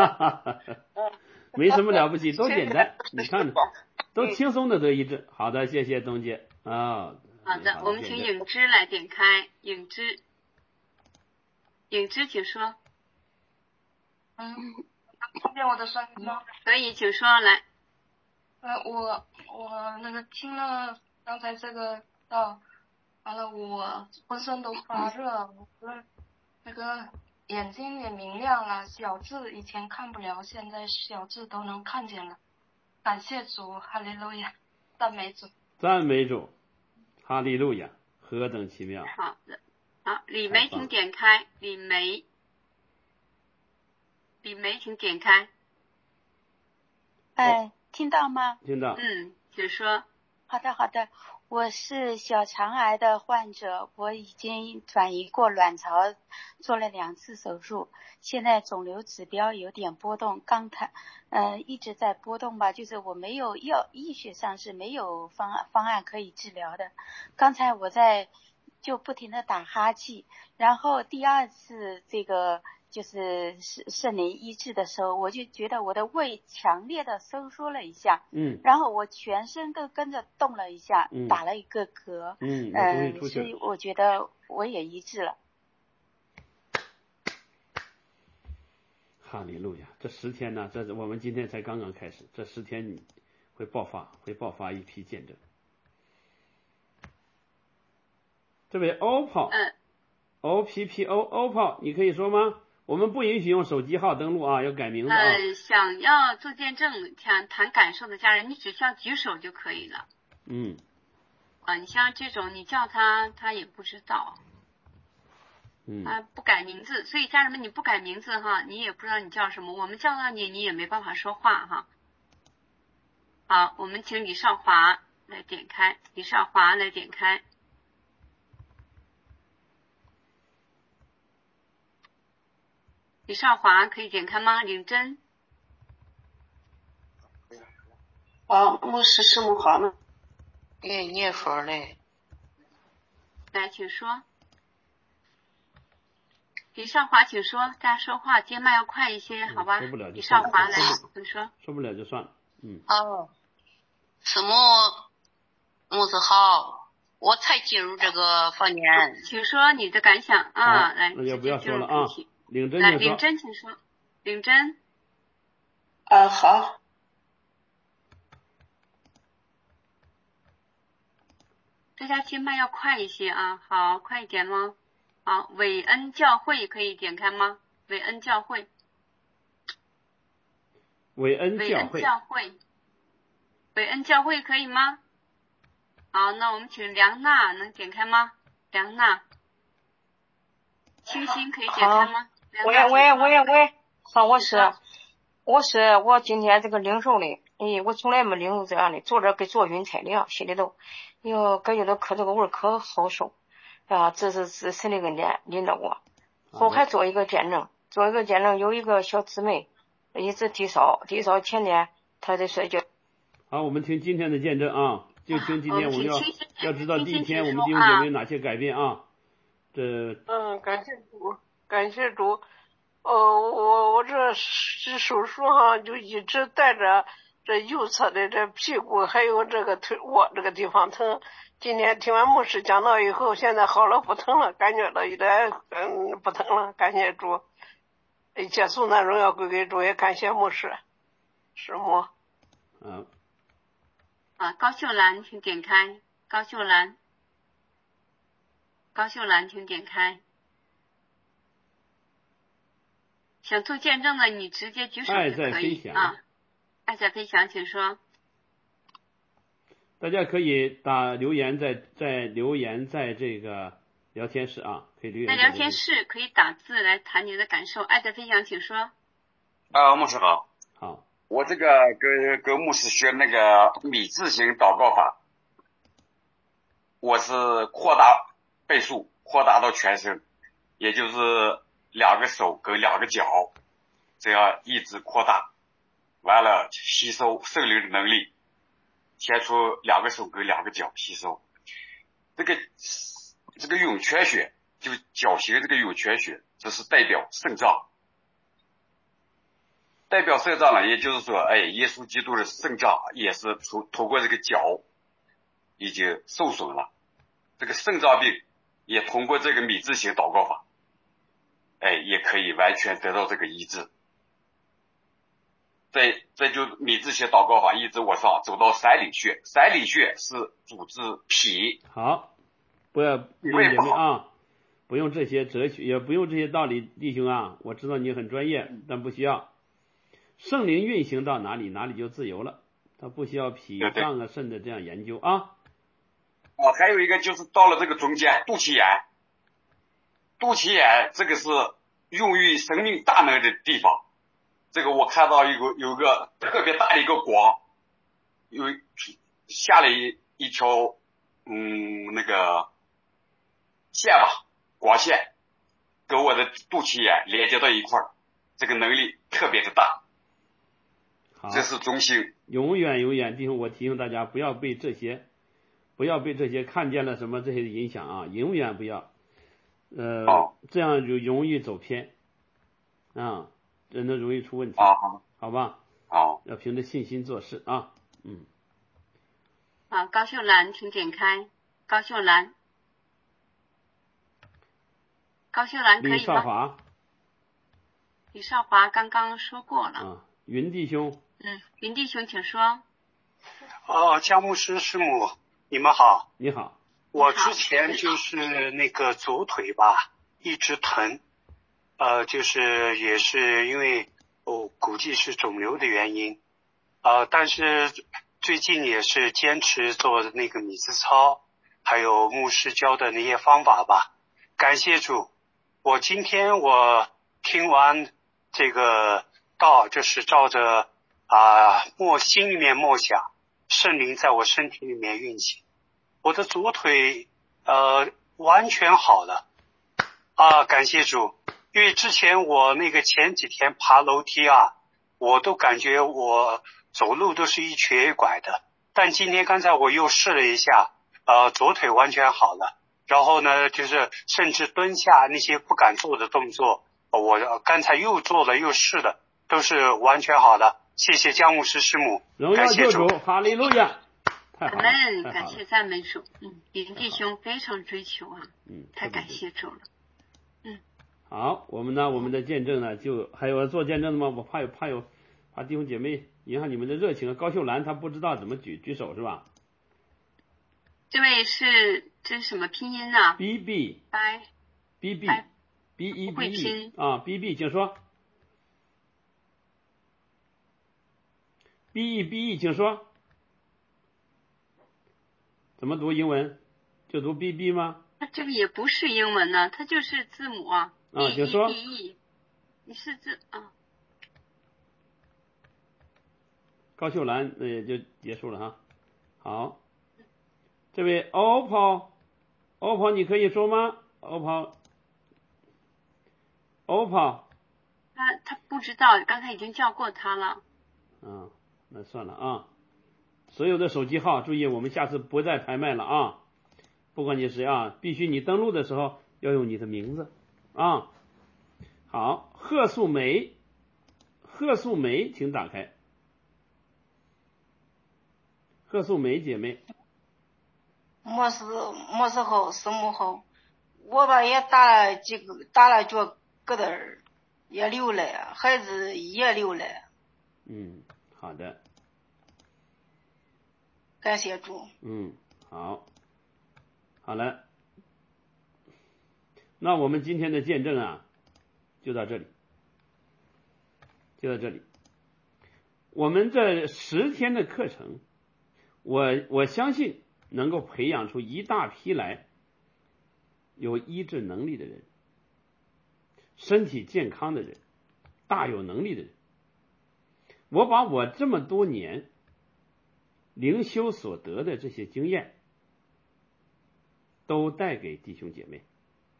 没什么了不起，都简单，你看着都轻松的得医治。好的，谢谢董姐啊。 好的，我们请影之来点开。影之，影之，请说。 嗯，听见我的声音吗？ 可以，请说来。 呃，我我那个听了刚才这个道，完了我浑身都发热，我那个。眼睛也明亮了，小字以前看不了，现在小字都能看见了。感谢主，哈利路亚，赞美主， 赞美主，哈利路亚，何等奇妙！ 好的，好，李梅请点开，李梅，李梅请点开。 哎，听到吗？ 听到。 嗯，请说。 好的，好的。我是小肠癌的患者，我已经转移过卵巢，做了两次手术，现在肿瘤指标有点波动，刚才呃一直在波动吧，就是我没有药医学上是没有方案方案可以治疗的。刚才我在就不停的打哈气，然后第二次这个就是圣灵医治的时候，我就觉得我的胃强烈的收缩了一下， 嗯， 然后我全身都跟着动了一下， 嗯、 打了一个嗝， 嗯， 嗯、呃，所以我觉得我也医治了。 哈利路亚！这十天呢，这是我们今天才刚刚开始，这十天你会爆发，会爆发一批见证。这位 O P O， 嗯 ，O P P O O P O， 你可以说吗？我们不允许用手机号登录啊，要改名字啊。 呃，想要做见证、想谈感受的家人，你只需要举手就可以了。 嗯。 啊，你像这种，你叫他，他也不知道。 嗯。 他不改名字，所以家人们，你不改名字哈，你也不知道你叫什么。我们叫到你，你也没办法说话哈。好，我们请李少华来点开，李少华来点开。李少华可以点开吗？领真。 啊，牧师师母好呢。给你念佛嘞。 来，请说。李少华，请说，大家说话接麦要快一些，好吧？ 说不了就李少华来，请说。 说不了就算了，嗯。 哦，师母，牧师好，我才进入这个房间。 请说你的感想啊，来， 那就不要说了啊。领真， 来，领真，请说。领真。 啊，好。 大家接麦要快一些啊，好，快一点吗？好，韦恩教会可以点开吗？韦恩教会。 伟恩伟恩教会。 教会，伟恩教会可以吗？好，那我们请梁娜能点开吗？梁娜，清新可以点开吗？ 喂喂喂喂，好，我是我是我今天这个领受的，哎，我从来没领受这样的，做这给做匀菜的，心里头，哟，感觉到可这个味儿可好受啊！这是是神那个领领导我，我还做一个见证，做一个见证，有一个小姊妹一直低烧，低烧前天她在睡觉。 好，我们听今天的见证啊，就听今天我们要、啊、要知道第一天我们弟兄姐妹有哪些改变啊？这嗯，感谢主，感谢主。呃，我我这这手术上就一直带着这右侧的这屁股还有这个腿窝这个地方疼。今天听完牧师讲道以后，现在好了，不疼了，感觉到有点嗯不疼了，感谢主。一切颂赞荣耀归给主，也感谢牧师师母。 嗯。 啊，高秀兰，请点开。高秀兰，高秀兰，请点开。想做见证的，你直接举手就可以啊。爱在飞翔，请说。 大家可以打留言在，在留言在这个聊天室啊，可以留言在聊天室，可以打字来谈你的感受。爱在飞翔，请说。 啊，牧师好。 好。 我这个跟跟牧师学那个米字形祷告法，我是扩大倍数，扩大到全身，也就是两个手跟两个脚，这样一直扩大，完了吸收圣灵的能力，切出两个手跟两个脚吸收。这个这个涌泉血，就脚型这个涌泉血，这是代表肾脏。代表肾脏呢，也就是说，哎，耶稣基督的肾脏也是通通过这个脚已经受损了，这个肾脏病也通过这个米字形祷告法，哎，也可以完全得到这个医治。再再就米字形祷告法一直往上走到三里穴，三里穴是主治脾。 好，不要弟兄姐妹啊，不用这些哲学，也不用这些道理，弟兄啊，我知道你很专业，但不需要。圣灵运行到哪里，哪里就自由了，他不需要脾脏啊、肾的这样研究啊。 哦，还有一个就是到了这个中间肚脐眼，肚脐眼这个是孕育生命大能的地方。这个我看到有个有个特别大的一个光，有下了一一条嗯那个线吧，光线跟我的肚脐眼连接到一块儿，这个能力特别的大。这是中心， 永远永远，弟兄，我提醒大家不要被这些，不要被这些看见了什么这些影响啊，永远不要，呃， 哦、 这样就容易走偏，啊，真的容易出问题， 啊， 好吧？ 好， 要凭着信心做事啊，嗯。 好，高秀兰，请点开。高秀兰，高秀兰可以吗？ 李少华， 李少华刚刚说过了。 啊，云弟兄。 嗯，云弟兄，请说。 哦，江牧师师母，你们好。 你好。 我之前就是那个左腿吧，一直疼，呃，就是也是因为我、哦、估计是肿瘤的原因，呃，但是最近也是坚持做那个米字操，还有牧师教的那些方法吧。感谢主，我今天我听完这个道，就是照着啊默心里面默想，圣灵在我身体里面运行，我的左腿呃完全好了啊！感谢主，因为之前我那个前几天爬楼梯啊，我都感觉我走路都是一瘸一拐的，但今天刚才我又试了一下，呃，左腿完全好了。然后呢，就是甚至蹲下那些不敢做的动作，我刚才又做了又试了，都是完全好的。谢谢江牧师师母， 荣耀救主，哈利路亚。 阿门，感谢赞美主。嗯，林弟兄非常追求啊， 嗯， 太感谢主了。嗯， 好，我们呢，我们的见证呢，就还有做见证的吗？我怕有怕有怕弟兄姐妹影响你们的热情。高秀兰她不知道怎么举举手是吧？ 这位是这是什么拼音呢 ？B B I B B B E B E 啊 B B， 请说。 B E B E， 请说。怎么读英文？就读 B B 吗？ 它这个也不是英文呢，它就是字母啊。 啊，请说。 B E B E， 你是字啊。 高秀兰，那也就结束了哈。好，这位 O P P O，O P P 你可以说吗 ？O P P，O P P。 他他不知道，刚才已经叫过他了。 啊，那算了啊。所有的手机号，注意，我们下次不再拍卖了啊！不管你是谁啊，必须你登录的时候要用你的名字啊。好，贺素梅，贺素梅，请打开。贺素梅姐妹， 没事没事好，什么好？我吧也打了几个，打了脚疙瘩儿，也流了，孩子也流了。 嗯，好的。 感谢主。 嗯，好，好了，那我们今天的见证啊，就到这里，就到这里。我们这十天的课程，我我相信能够培养出一大批来有医治能力的人，身体健康的人，大有能力的人。我把我这么多年灵修所得的这些经验都带给弟兄姐妹，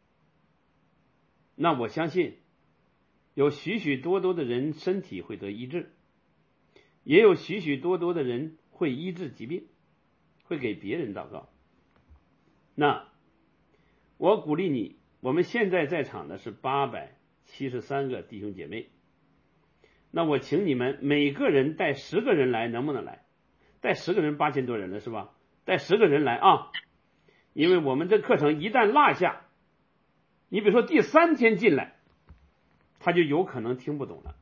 那我相信有许许多多的人身体会得医治，也有许许多多的人会医治疾病，会给别人祷告。那我鼓励你，我们现在在场的是八百七十三个弟兄姐妹，那我请你们每个人带十个人来，能不能来？带十个人八千多人了是吧？带十个人来啊！因为我们这课程一旦落下，你比如说第三天进来，他就有可能听不懂了。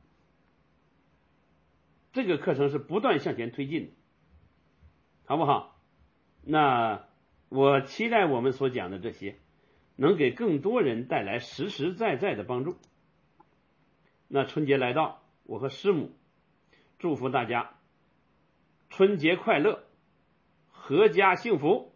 这个课程是不断向前推进的，好不好？那我期待我们所讲的这些能给更多人带来实实在在的帮助。那春节来到，我和师母祝福大家春节快乐，阖家幸福。